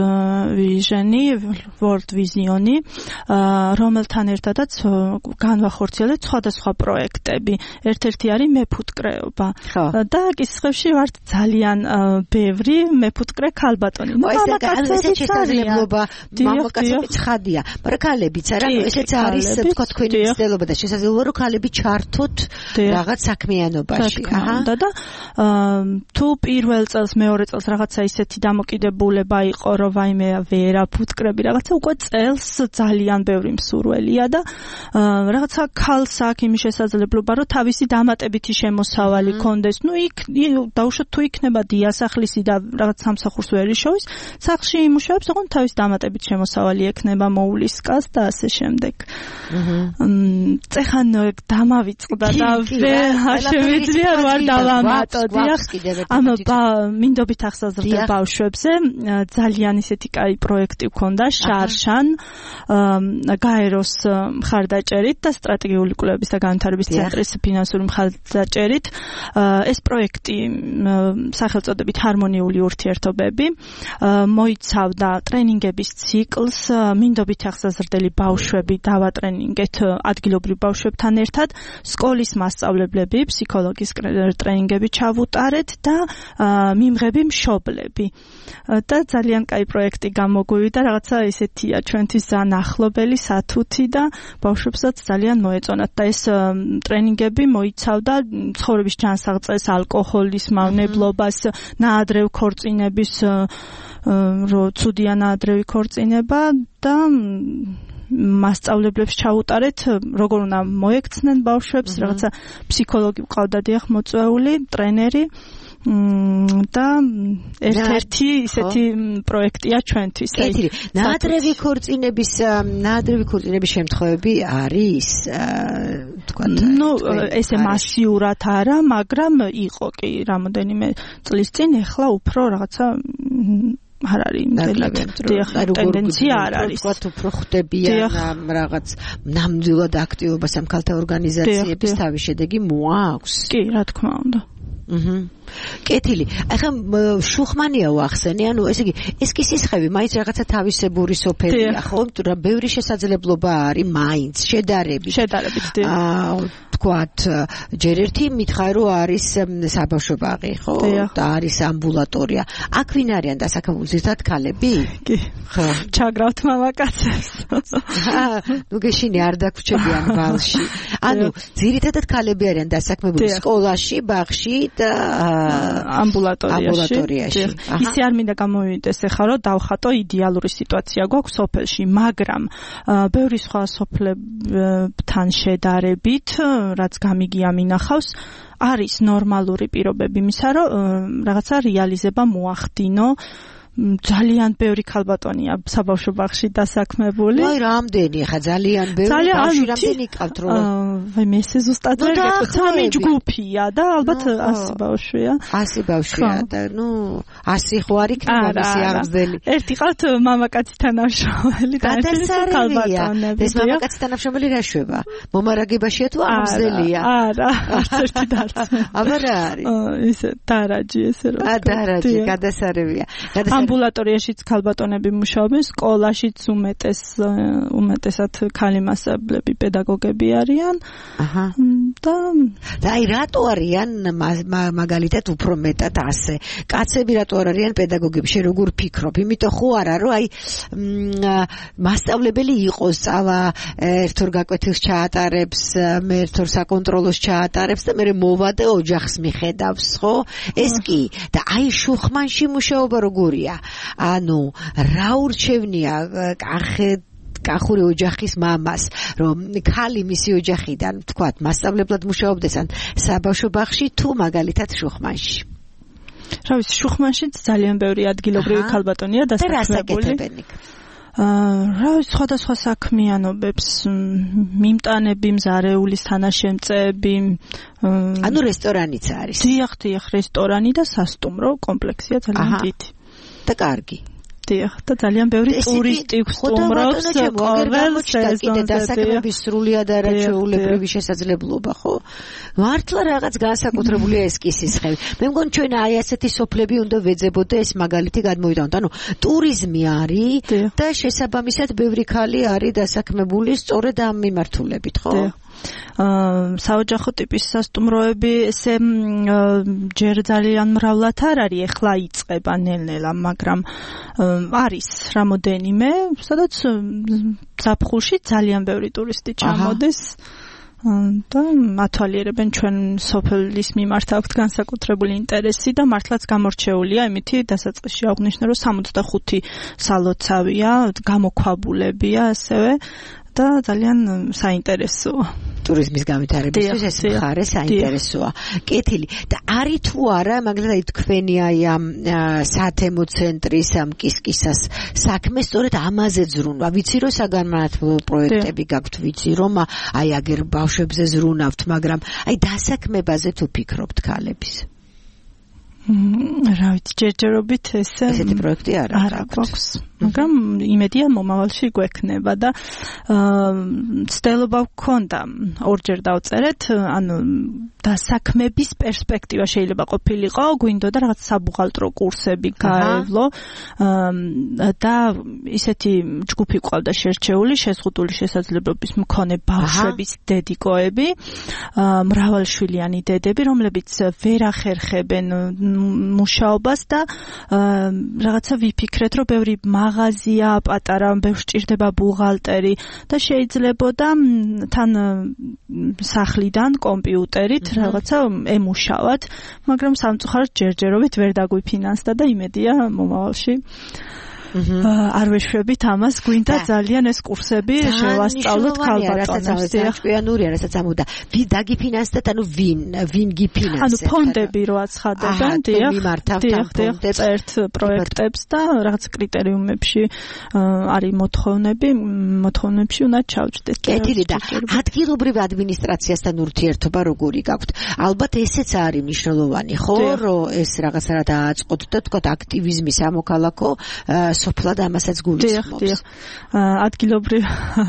World Vision-ი, რომელთან ერთადაც განვახორციელეთ სხვადასხვა პროექტები. ერთ-ერთი არის მეფუტკრეობა. და კისისხევში ვართ ძალიან ბევრი მეფუტკრე ქალბატონი. ესეთი შესაძლებლობა მამაკაცები ცხადია, მაგრამ ქალებიც არა, ესეც არის თქვა თქვენი მცდელობა და შესაძლებლობა რომ ქალები ჩართოთ რაღაც საქმიანობაში. და თუ პირველ წელს, მეორე წელს რაღაცა ისეთი დამოკიდებულება იყო, რომ ვაიმე ვერ აფუტკრები რაღაცა, უკვე წელს ძალიან ბევრი მსურველია და რაღაცა ქალს აქვს იმის შესაძლებლობა, რომ თავისი დამატებითი შემოსავალი კონდეს. ნუ იქ დაუშვათ თუ იქნება დიასახლისი და რაღაც სამსახურს ვერ იშოვის, სახლში იმუშავებს, ოღონდ თავის დამატებით შემოსავალი ექნება, მოვლისკას და ასე შემდეგ. წეხან დამავიწყდა და ვერ შემიძლია რომ არ დავამატოდი. ამ მინდობით ახსოვდება ბავშვებზე ძალიან ისეთი კაი პროექტი ჰქონდა შარშან გაეროს მხარდაჭერით და სტრატეგიული კვლევების და განვითარების ცენტრის ფინანსური მხარდაჭერით ეს პროექტი სახელწოდებით ჰარმონიული ურთიერთობები მოიცავდა ტრენინგების ციკლს მინდობით ახსოვდელი ბავშვები დავატრენინგეთ ადგილობრივ ბავშვებთან ერთად სკოლის მასწავლებლები ფსიქოლოგის ტრენინგები ჩავუტარეთ და მიმღები მშობლები და ძალიან კაი პროექტი გამოგვივიდა რაღაცა ისეთია ჩვენთვის ძალიან ახლობელი სათუთი და ბავშვებსაც ძალიან მოეწონათ და ეს ტრენინგები მოიცავდა ცხოვრების ჯანსაღწევს ალკოჰოლის მავნებლობას ნაადრევ ქორწინების რო ცუდია ნაადრევი ქორწინება და მასწავლებლებს ჩაუტარეთ როგორ უნდა მოექცნენ ბავშვებს რაღაცა ფსიქოლოგი ყავდა დიახ მოწვეული ტრენერი და ერთ-ერთი ისეთი პროექტია ჩვენთვის. ნაადრევი ქორწინების შემთხვევები არის თქვათ ნუ ესე მასიურად არა, მაგრამ იყო კი რამოდენიმე წლის წინ, ეხლა უფრო რაღაცა არ არის ტენდენცია არ არის. თქვათ უფრო ხდებიან რაღაც ნამდვილად აქტივობას ამ ქალთა ორგანიზაციების თავის შედეგი მოაქვს. კი, რა თქმა უნდა. კეთილი. ახლა შუხმანია ვახსენე, ანუ ესე იგი, ეს კი სისხები, მაინც რაღაცა თავისებური სოფელია, ხო? რა ბევრი შესაძლებლობა არის მაინც შედარებით. თქვათ, ჯერ ერთი მითხარ რომ არის საბავშვო ბაღი, ხო? და არის ამბულატორია. აქ ვინ არიან დასაქმებული ზუსტად ქალები? კი. ხო. ჩაგრავთ მამაკაცებს. ნუ გეშინი არ დაგვრჩებიან ბალში. ანუ ძირითადად ქალები არიან დასაქმებული სკოლაში, ბაღში და ამბულატორიაში. ისე არ მინდა გამოვიდეს ახლა რომ დავხატო იდეალური სიტუაცია გვაქვს სოფელში, მაგრამ ბევრი სხვა სოფლებთან შედარებით რაც გამიგია მინახავს არის ნორმალური პირობები იმისა რომ რაღაცა რეალიზება მოახდინო ძალიან ბევრი ქალბატონია საბავშვო ბაღში დასაქმებული. აი რამდენი ხა ძალიან ბევრი ბავშვი რამდენი ყავთ რომ ვაი მე ესე ზუსტად ვერ გეტყვი. სამი ჯგუფია და ალბათ 100 ბავშვია. 100 ბავშვია და ნუ 100 ხო არ იქნება მისი აღზრდელი. ერთი ყავთ მამაკაცი თანამშრომელი და ერთი ქალბატონები. ეს მამაკაცი თანამშრომელი რა შვება? მომარაგებაშია თუ აღზრდელია? არა, არც ერთი დარც. აბა რა არის? ისე დარაჯი ესე რომ. დარაჯი გადასარევია. ამბულატორიაშიც ქალბატონები მუშაობენ, სკოლაშიც უმეტესად ქალი მასწავლებლები, პედაგოგები არიან. და აი რატო არიან მაგალითად უფრო მეტად ასე? კაცები რატო არ არიან პედაგოგები? შენ როგორ ფიქრობ? იმიტომ ხო არა რომ აი მასწავლებელი იყოს, წავა ერთორ გაკვეთილს ჩაატარებს, მე ერთორ საკონტროლოს ჩაატარებს და მე მოვა და ოჯახს მიხედავს, ხო? ეს კი და აი შუხმანში მუშაობა როგორია? ანუ რა ურჩევნია კახური ოჯახის მამას, რომ ქალი მისი ოჯახიდან, თქვათ, მასწავლებლად მუშაობდეს ან საბავშვო ბაღში თუ მაგალითად შუხმანში. რა ვიცი, შუხმანშიც ძალიან ბევრი ადგილობრივი ქალბატონია დასაქმებული. რა ვიცი, სხვადასხვა საქმიანობებს, მიმტანები, მზარეულის თანაშემწეები, ანუ რესტორანიც არის. დიახ, რესტორანი და სასტუმრო კომპლექსია ძალიან დიდი. და კარგი. დიახ, და ძალიან ბევრი ტურისტი სტუმრობს ყოველ სეზონზე. დასაქმების სრულიად არაჩვეულებრივი შესაძლებლობა, ხო? მართლა რაღაც განსაკუთრებულია ეს კი სისხლი. მე მგონი ჩვენ აი ასეთი სოფლები უნდა ვეძებოთ და ეს მაგალითი გადმოვიდანოთ. ანუ ტურიზმი არის და შესაბამისად ბევრი ქალი არის დასაქმებული სწორედ ამ მიმართულებით, ხო? საოჯახო ტიპის სასტუმროები ესე ჯერ ძალიან მრავლად არ არის, ეხლა იწყება ნელ-ნელა, მაგრამ არის რამოდენიმე, სადაც ზაფხულში ძალიან ბევრი ტურისტი ჩამოდის. და მათვალიერებენ ჩვენ სოფლის მიმართ აქვთ განსაკუთრებული ინტერესი და მართლაც გამორჩეულია იმითი დასაწყისში აღნიშნა რომ 65 სალოცავია, გამოქვაბულებია ასევე და ძალიან საინტერესოა. ტურიზმის განვითარებისთვის ეს მხარე საინტერესოა. კეთილი. და არის თუ არა, მაგალითად თქვენი აი ამ სათემო ცენტრის ამ კისკისას საქმე სწორედ ამაზე ზრუნვა. ვიცი რომ საგანმანათლებლო პროექტები გაქვთ, ვიცი რომ აი აგერ ბავშვებზე ზრუნავთ, მაგრამ აი დასაქმებაზე თუ ფიქრობთ ქალების? რა ვიცი, ჯერჯერობით ესეთი პროექტი არ აქვს. მაგრამ იმედია მომავალში გვექნება და ცდილობა გქონდა ორჯერ დავწერეთ, ანუ დასაქმების პერსპექტივა შეიძლება ყოფილიყო, გვინდოდა რაღაც საბუღალტრო კურსები გაევლო და ისეთი ჯგუფი ყავდა შერჩეული, შეზღუდული შესაძლებლობის მქონე ბავშვების დედიკოები, მრავალშვილიანი დედები, რომლებიც ვერ ახერხებენ მუშაობას და რაღაცა ვიფიქრეთ, რომ ბევრი მაღაზია პატარა, ბევრს სჭირდება ბუღალტერი და შეიძლებოდა თან სახლიდან კომპიუტერით რაღაცა ემუშავათ, მაგრამ სამწუხაროდ ჯერჯერობით ვერ დაგვიფინანსდა და იმედია მომავალში არ ვეშვებით ამას, გვინდა ძალიან ეს კურსები შევასწავლოთ ქალბატონებს. ჭკვიანურია, რასაც ამოდა. ვინ დაგიფინანსდათ, ანუ ვინ გიფინანსებს? ანუ ფონდები რო აცხადებენ, დიახ, წერთ პროექტებს და რაღაც კრიტერიუმებში არის მოთხოვნებში უნდა ჩავჭდეთ. კეთილი და ადგილობრივ ადმინისტრაციასთან ურთიერთობა როგორი გაქვთ? ალბათ ესეც არის მნიშვნელოვანი, ხო, რომ ეს რაღაცა რა დააწყოთ და თქვა აქტივიზმი სამოქალაქო სოფლად ამასაც გულისხმობს. ადგილობრივ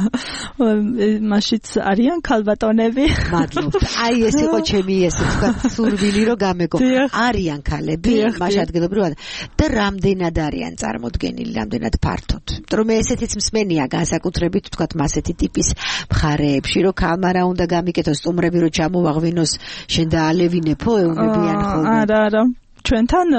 მაშიც არიან ქალბატონები. მადლობთ. აი ეს იყო ჩემი ესე თქვა სურვილი რომ გამეგო. არიან ქალები, მაშ ადგილობრივად და რამდენად არიან წარმოდგენილი, რამდენად ფართოდ. რომ ესეთიც მსმენია განსაკუთრებით თქვა მასეთი ტიპის მხარეებში, რომ ქალმა რა უნდა გამიკეთოს, სტუმრები რომ ჩამოვაღვინოს, შენ და ალევინეფო ეუბნებიან ხოლმე. არა. ჩვენთან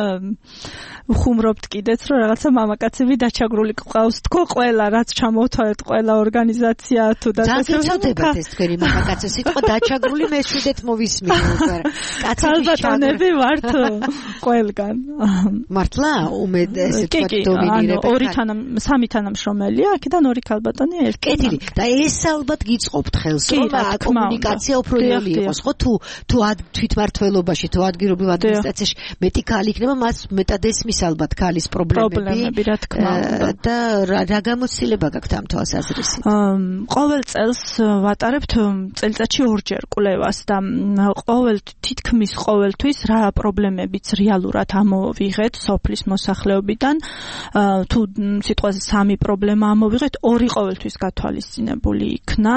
ხუმრობთ კიდეც რომ რაღაცა მამაკაცები დაჩაგრული ყავს თქო ყველა რაც ჩამოვთვალეთ ყველა ორგანიზაცია თუ და დაგეცოდებათ ეს თქვენი მამაკაცი სიტყვა დაჩაგრული მე შვიდეთ მოვისმინე უკვე ქალბატონები ვართ ყველგან მართლა უმედ ესე თქვა დომინირება სამი თანამშრომელია აქედან ორი ქალბატონი ერთი კეთილი და ეს ალბათ გიწყობთ ხელს რომ კომუნიკაცია უფრო იოლი იყოს ხო თუ თვითმართველობაში თუ ადგილობრივ ადმინისტრაციაში მეტი ქალი იქნება მას მეტად ესმის ალბათ ქალის პრობლემები რა თქმა უნდა და რა გამოცდილება გაქვთ ამ თვალსაზრისით? ყოველ წელს ვატარებთ წელიწადში ორჯერ კვლევას და თითქმის ყოველთვის რა პრობლემებიც რეალურად ამოვიღეთ სოფლის მოსახლეობიდან თუ სიტყვაზე სამი პრობლემა ამოვიღეთ, ორი ყოველთვის გათვალისწინებული იქნა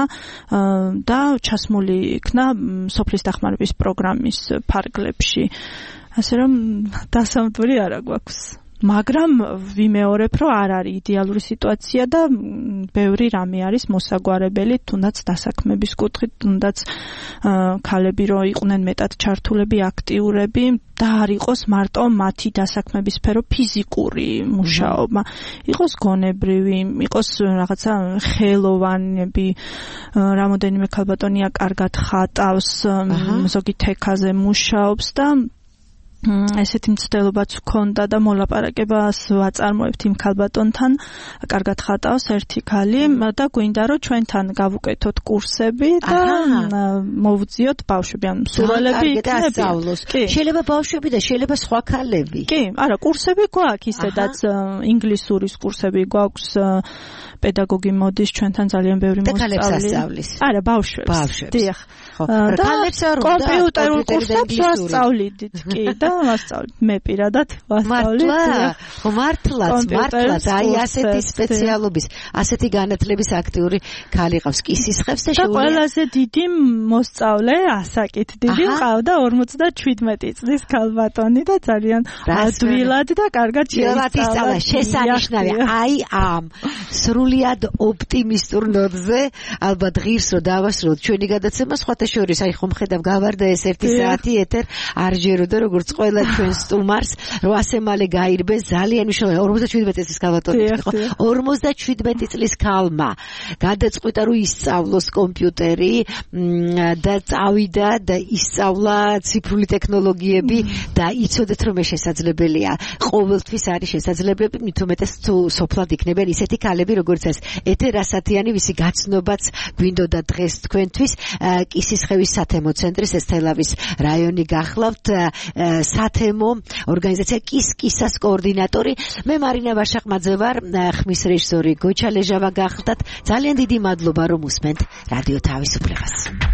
და ჩასმული იქნა სოფლის დახმარების პროგრამის ფარგლებში. ასე რომ დასამტვირი არა გვაქვს. მაგრამ ვიმეორებ, რომ არ არის იდეალური სიტუაცია და ბევრი რამე არის მოსაგვარებელი, თუნდაც დასაქმების კუთხით, თუნდაც ქალები რო იყვნენ მეტად ჩართულები, აქტიურები და არ იყოს მარტო მათი დასაქმების სფერო ფიზიკური მუშაობა, იყოს გონებრივი, იყოს რაღაცა ხელოვანები, რამოდენიმე ქალბატონია კარგად ხატავს, ზოგი თექაზე მუშაობს და ესეთი მცდელობაც ჰქონდა და მოლაპარაკებას ვაწარმოებთ იმ ქალბატონთან, კარგად ხატავს ერთი ქალი და გვინდა რომ ჩვენთან გავუკეთოთ კურსები და მოვუძიოთ ბავშვები, ან მსურველები იქნებიან. შეიძლება ბავშვები და შეიძლება სხვა ქალები. კი, არა, კურსები გვაქვს ისედაც ინგლისურის კურსები გვაქვს, პედაგოგი მოდის ჩვენთან ძალიან ბევრი მოსწავლე. არა, ბავშვებს. დიახ. და კომპიუტერულ კურსებს ვასწავლიდით, კი და ვასწავლით. მე პირადად ვასწავლით. მართლაც, აი ასეთი სპეციალობის, ასეთი განათლების აქტიური ქალი ყავს, კისისხევს და შეუძლია. ყველაზე დიდი მოსწავლე, ასაკით დიდი ყავდა 57 წლის ქალბატონი და ძალიან ადვილად და კარგად შეისწავლა. შესანიშნავია. აი ამ სრულიად ოპტიმისტურ ნოტზე ალბათ ღირს რომ დავასრულოთ ჩვენი გადაცემა, სხვათა შორის აი ხომ ხედავ გავარდა ეს 1 საათი ეთერ არ ჯეროდა როგორც ყველა ჩვენ სტუმარს, რომ ასე მალე გაირბეს ძალიან მნიშვნელოვანი 57 წლის კალათორი იყო. 57 წლის ქალმა გადაწყვიტა რომ ისწავლოს კომპიუტერი და წავიდა და ისწავლა ციფრული ტექნოლოგიები და იცოდეთ რომ ეს შესაძლებელია. ყოველთვის არის შესაძლებელი, მით უმეტეს თუ სოფლად იქნებიან ისეთი ქალები როგორც ეს. ეთერ ასათიანი ვისი გაცნობაც გვინდოდა დღეს თქვენთვის კისისხევის სათემო ცენტრის ესთელავის რაიონი გახლავთ სათემო ორგანიზაცია კისკისას კოორდინატორი. მე მარინა ვაშაყმაძე ვარ, ხმის რეჟისორი გოჩა ლეჟავა გახლდათ. ძალიან დიდი მადლობა რომ უსმენთ რადიო თავისუფლებას.